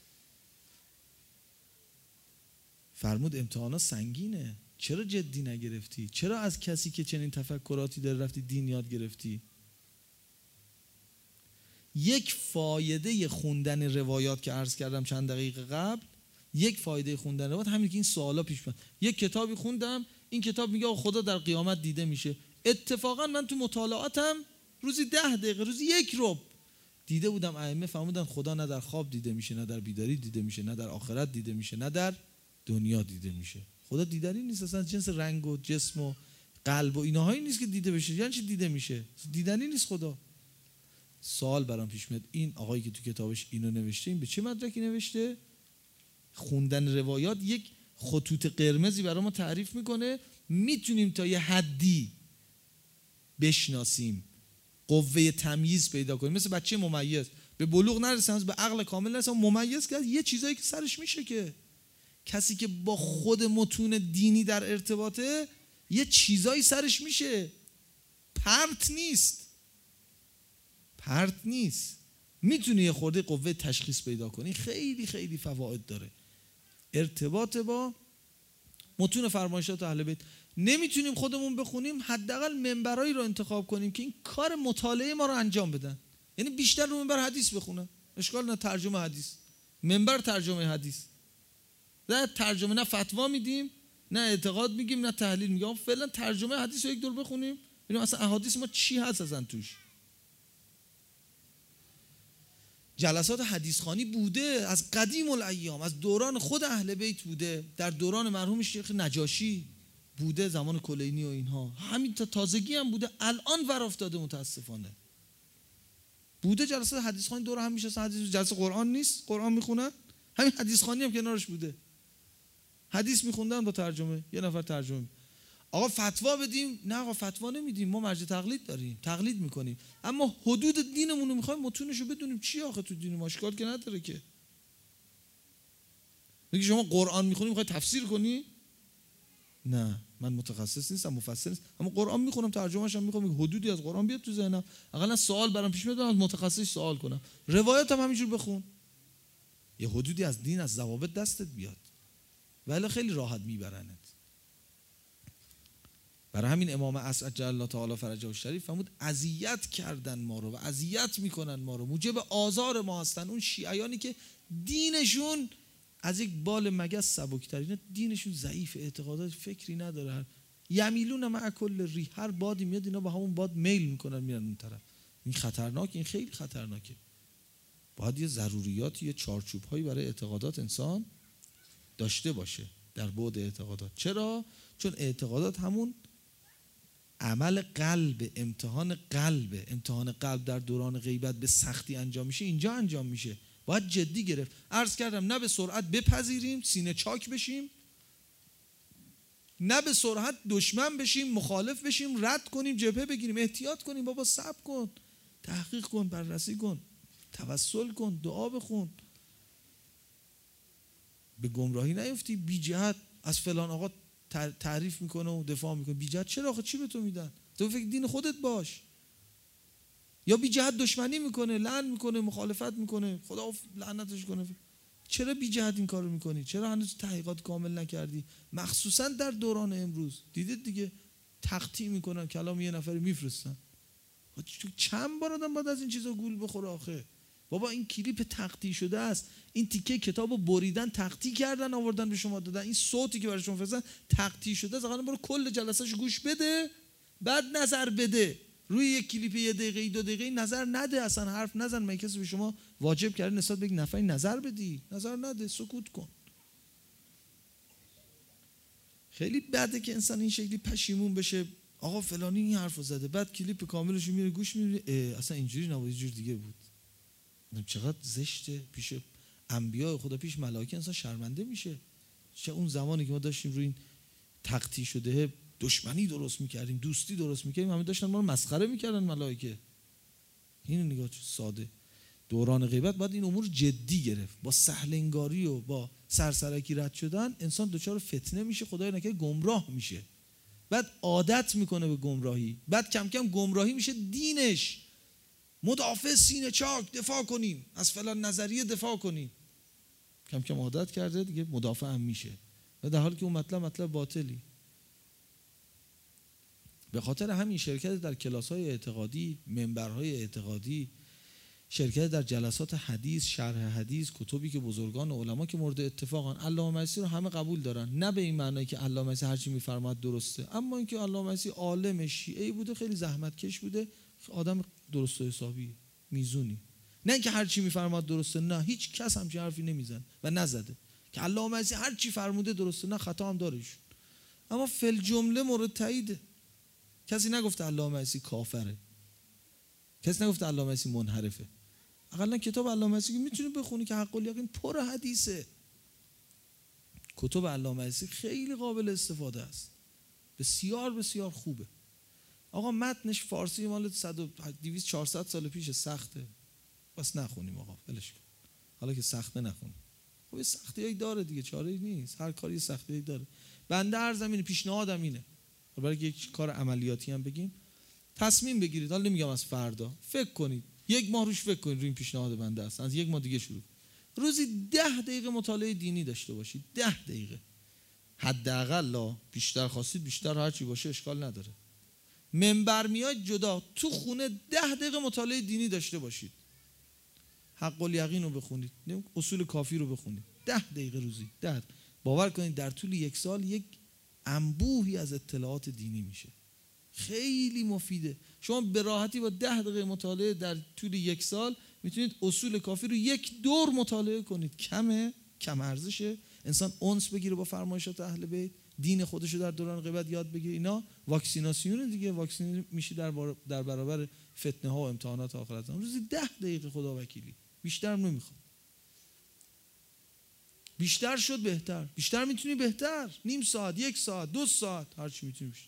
فرمود امتحانا سنگینه، چرا جدی نگرفتی؟ چرا از کسی که چنین تفکراتی داره رفتی دین یاد گرفتی؟ یک فایده خوندن روایات که عرض کردم چند دقیقه قبل، یک فایده خوندن روایات همین که این سوالا پیش میاد. یک کتابی خوندم، این کتاب میگه خدا در قیامت دیده میشه. اتفاقا من تو مطالعاتم روزی 10 دقیقه، روزی 1 ربع دیده بودم ائمه فرمودن خدا نه در خواب دیده میشه، نه در بیداری دیده میشه، نه در آخرت دیده میشه، نه در دنیا دیده میشه. خدا دیداری نیست، اصلا جنس رنگ و جسم و قلب و ایناهایی نیست که دیده بشه. یعنی چی دیده میشه؟ دیدنی نیست خدا. سوال برام پیش میاد، این آقایی که تو کتابش اینو نوشته، این به چه مدرکی نوشته؟ خوندن روایات یک خطوط قرمزی برای ما تعریف میکنه، میتونیم تا یه حدی بشناسیم، قوه تمییز پیدا کنیم. مثل بچه ممیز، به بلوغ نرسه، به عقل کامل نرسه، ممیز که یه چیزایی که سرش میشه. که کسی که با خود متون دینی در ارتباطه یه چیزایی سرش میشه، پرت نیست، میتونه یه خورده قوه تشخیص پیدا کنی. خیلی خیلی فواید داره ارتباط با متون فرمایشات اهل بیت. نمیتونیم خودمون بخونیم، حداقل منبرایی رو انتخاب کنیم که این کار مطالعه ما رو انجام بدن. یعنی بیشتر رو منبر حدیث بخونن، اشکال نه، ترجمه حدیث، منبر ترجمه حدیث. نه ترجمه، نه فتوا میدیم، نه اعتقاد میگیم، نه تحلیل میگیم، فعلا ترجمه حدیث رو یک دور بخونیم ببینیم اصلا احادیث ما چی هست اصلا توش. جلسات حدیث خوانی بوده از قدیم الایام، از دوران خود اهل بیت بوده، در دوران مرحوم شیخ نجاشی بوده، زمان کلینی و اینها، همین تا تازگی هم بوده، الان ور افتاده متاسفانه. بوده جلسات حدیث خوانی دور هم میشه، حدیث جلسه قرآن نیست، قرآن میخونن، همین حدیث خوانی هم کنارش بوده، حدیث میخوندن با ترجمه، یه نفر ترجمه. آقا فتوا بدیم؟ نه آقا فتوا نمیدیم، ما مرجع تقلید داریم، تقلید میکنیم، اما حدود دینمون رو میخوایم متونشو بدونیم چی آخه تو دین ما، اشکال که نداره. که میگی شما قرآن میخونی میخوای تفسیر کنی؟ نه من متخصص نیستم، مفسر نیستم، اما قرآن میخونم، ترجمه‌اش هم میخونم، حدودی از قرآن بیاد تو ذهنم، اقلا سوال برام پیش میاد از متخصص سوال کنم. روایت هم همینجور بخون، یه حدودی از دین، از ضوابط دستت بیاد، ولی خیلی راحت میبرنت. برای همین امام اسعد جل الله تعالی فرجه الشریف فرمود اذیت کردن ما رو و اذیت میکنن ما رو، موجب آزار ما هستن اون شیعیانی که دینشون از یک بال مگس سبکترینه، دینشون ضعیف، اعتقادات فکری نداره، یمیلون مع کل ریح، هر بادی میاد اینا با همون باد میل میکنن میرن اون طرف. این خطرناک، این خیلی خطرناکه. باید یه ضروریات، یه چارچوب هایی برای اعتقادات انسان داشته باشه در بعد اعتقادات. چرا؟ چون اعتقادات همون عمل قلب، امتحان قلب در دوران غیبت به سختی انجام میشه، اینجا انجام میشه. باید جدی گرفت. عرض کردم نه به سرعت بپذیریم، سینه چاک بشیم، نه به سرعت دشمن بشیم، مخالف بشیم، رد کنیم، جبهه بگیریم. احتیاط کنیم. بابا صبر کن، تحقیق کن، بررسی کن، توسل کن، دعا بخون. به گمراهی نیفتی. بی جهت از فلان آقا تعریف میکنه و دفاع میکنه. بی جهت چرا؟ آخه چی به تو میدن؟ تو فکر دین خودت باش. یا بی جهت دشمنی میکنه، لعن میکنه، مخالفت میکنه، خدا لعنتش کنه. چرا بی جهت این کارو میکنی؟ چرا هنوز تحقیقات کامل نکردی؟ مخصوصا در دوران امروز دیدید دیگه، تقطیع میکنن، کلام یه نفری میفرستن. چند بار آدم باید از این چیزا گول بخوره آخه؟ بابا این کلیپ تقطیع شده است، این تیکه کتابو بریدن، تقطیع کردن، آوردن به شما دادن. این صوتی که برای شما فرستادن تقطیع شده است. برو کل جلسه‌اش گوش بده، بعد نظر بده. روی یک کلیپ 1 دقیقه 2 دقیقه نظر نده، اصلا حرف نزن. من کسی به شما واجب کرده نسبت به یک نفری نظر بدی؟ نظر نده، سکوت کن. خیلی بده که انسان این شکلی پشیمون بشه، آقا فلانی این حرفو زده، بعد کلیپ کاملش میره گوش میده، اصلا اینجوری نبود، یه جور دیگه بود. چقدر زشته. پیش انبیاء خدا، پیش ملائکه انسان شرمنده میشه. چه اون زمانی که ما داشتیم روی این تقطیع شده دشمنی درست میکردیم، دوستی درست میکردیم، همه داشتن ما رو مسخره میکردن ملائکه. اینو نگاه چه ساده. دوران غیبت باید این امور جدی گرفت. با سهل انگاری و با سرسرکی رد شدن انسان دچار فتنه میشه، خدای نکنه گمراه میشه، بعد عادت میکنه به گمراهی، بعد کم کم گمراهی میشه دینش. مدافع، سینه چاک، دفاع کنیم از فلان نظریه، دفاع کنیم. کم کم عادت کرده دیگه، مدافع هم میشه، و در حالی که اون مطلب باطلی. به خاطر همین شرکت در کلاس‌های اعتقادی، منبرهای اعتقادی، شرکت در جلسات حدیث، شرح حدیث، کتبی که بزرگان و علما که مورد اتفاقن، علامه مسیحی رو همه قبول دارن. نه به این معنی که علامه مسیحی هر چی میفرماد درسته، اما اینکه علامه مسیحی عالم شیعه‌ای بوده، خیلی زحمتکش بوده، آدم درست و حسابی، میزونی. نه اینکه هر چی میفرماد درسته، نه، هیچ کس همچین حرفی نمیزن و نزده که علامه مسیحی هر چی فرموده درسته. نه، خطا هم دارش، اما فل جمله مورد تایید. کسی نگفته علامه مسیحی کافره، کسی نگفته علامه مسیحی منحرفه. اقلا کتاب علامه مسیحی میتونی بخونی که حق الیقین پر حدیثه. کتب علامه مسیحی خیلی قابل استفاده است، بسیار بسیار خوبه. آقا متنش فارسی مال 200 400 سال پیش، سخته، بس نخونیم آقا، ولش کن. حالا که سخته نخونیم. خب سختیایی داره دیگه، چاره‌ای نیست، هر کاری سختیایی داره. بنده هر زمینه پیشنهادم اینه، برای یک کار عملیاتی هم بگیم، تصمیم بگیرید. حالا نمیگم از فردا، فکر کنید، 1 ماه روش فکر کنید، روی این پیشنهاد بنده است، از 1 ماه دیگه شروع. روزی 10 دقیقه مطالعه دینی داشته باشید. 10 دقیقه حداقل، بیشتر خواستید بیشتر، هر چی باشه اشکال نداره. منبر میاد جدا، تو خونه 10 دقیقه مطالعه دینی داشته باشید. حق الیقین رو بخونید، اصول کافی رو بخونید، 10 دقیقه روزی. 10 باور کنید در طول 1 سال یک انبوهی از اطلاعات دینی میشه. خیلی مفیده. شما به راحتی با 10 دقیقه مطالعه در طول 1 سال میتونید اصول کافی رو 1 دور مطالعه کنید. کم ارزشه. انسان انس بگیره با فرمایشات اهل بیت، دین خودشو در دوران غیبت یاد بگیره. اینا واکسیناسیون دیگه، واکسین میشه در برابر فتنه ها و امتحانات آخرت. روزی 10 دقیقه خدا وکیلی، بیشتر نمیخواد. بیشتر شد بهتر، بیشتر میتونی بهتر، نیم ساعت، 1 ساعت، 2 ساعت، هر چی میتونی بیشتر.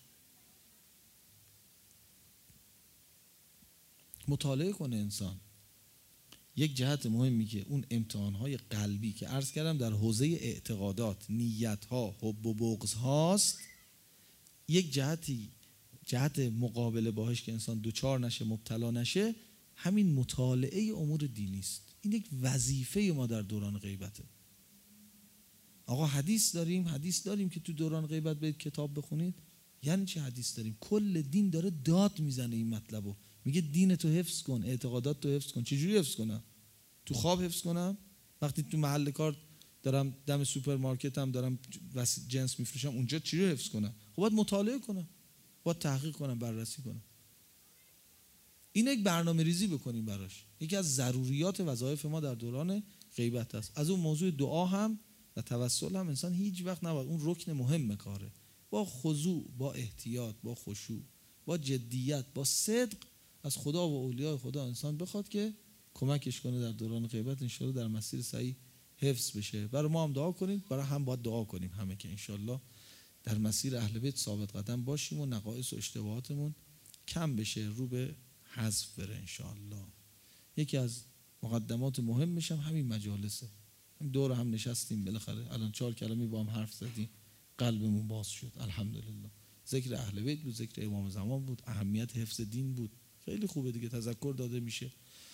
مطالعه کنه انسان. یک جهت مهمی که اون امتحانهای قلبی که عرض کردم در حوزه اعتقادات، نیت‌ها، حب و بغض هاست، یک جهت مقابله باهاش که انسان دوچار نشه، مبتلا نشه، همین مطالعه امور دینی است. این یک وظیفه ما در دوران غیبته. آقا حدیث داریم که تو دوران غیبت برید کتاب بخونید. یعنی چه حدیث داریم؟ کل دین داره داد میزنه این مطلبو، میگه دین تو حفظ کن، اعتقادات تو حفظ کن. چجوری حفظ کنم؟ تو خواب حفظ کنم؟ وقتی تو محل کار دارم، دم سوپرمارکتم دارم جنس میفروشم، اونجا چجوری حفظ کنم؟ خب باید مطالعه کنم، باید تحقیق کنم، بررسی کنم. این یک برنامه ریزی بکنیم براش. یکی از ضروریات وظایف ما در دوران غیبت است. از اون موضوع دعا هم و توسل هم انسان هیچ وقت نباید، اون رکن مهم کاره، با خضوع، با احتیاط، با خشوع، با جدیت، با صدق از خدا و اولیاء خدا انسان بخواد که کمکش کنه در دوران غیبت انشالله در مسیر صحیح حفظ بشه. برای ما هم دعا کنید، برای هم باید دعا کنیم همه که انشالله در مسیر اهل بیت ثابت قدم باشیم و نقایص و اشتباهاتمون کم بشه، رو به حذف بره انشالله. یکی از مقدمات مهمش هم همین مجالسه. دور هم نشستیم بالاخره الان 4 کلمه با هم حرف زدیم، قلبمون باز شد الحمدلله. ذکر اهل بیت بود، ذکر امام زمان بود، اهمیت حفظ دین بود. خیلی خوبه دیگه، تذکر داده میشه.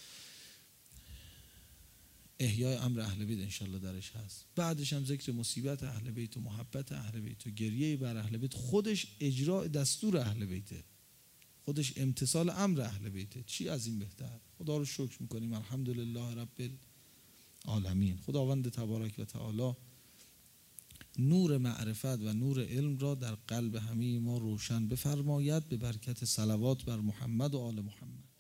احیای امر اهل بیت انشالله درش هست. بعدش هم ذکر مصیبت اهل بیت و محبت اهل بیت و گریه بر اهل بیت. خودش اجراء دستور اهل بیته، خودش امتثال امر اهل بیته. چی از این بهتر؟ خدا رو شکر میکنیم الحمدلله رب العالمین. خداوند تبارک و تعالی نور معرفت و نور علم را در قلب همه ما روشن بفرماید به برکت صلوات بر محمد و آل محمد.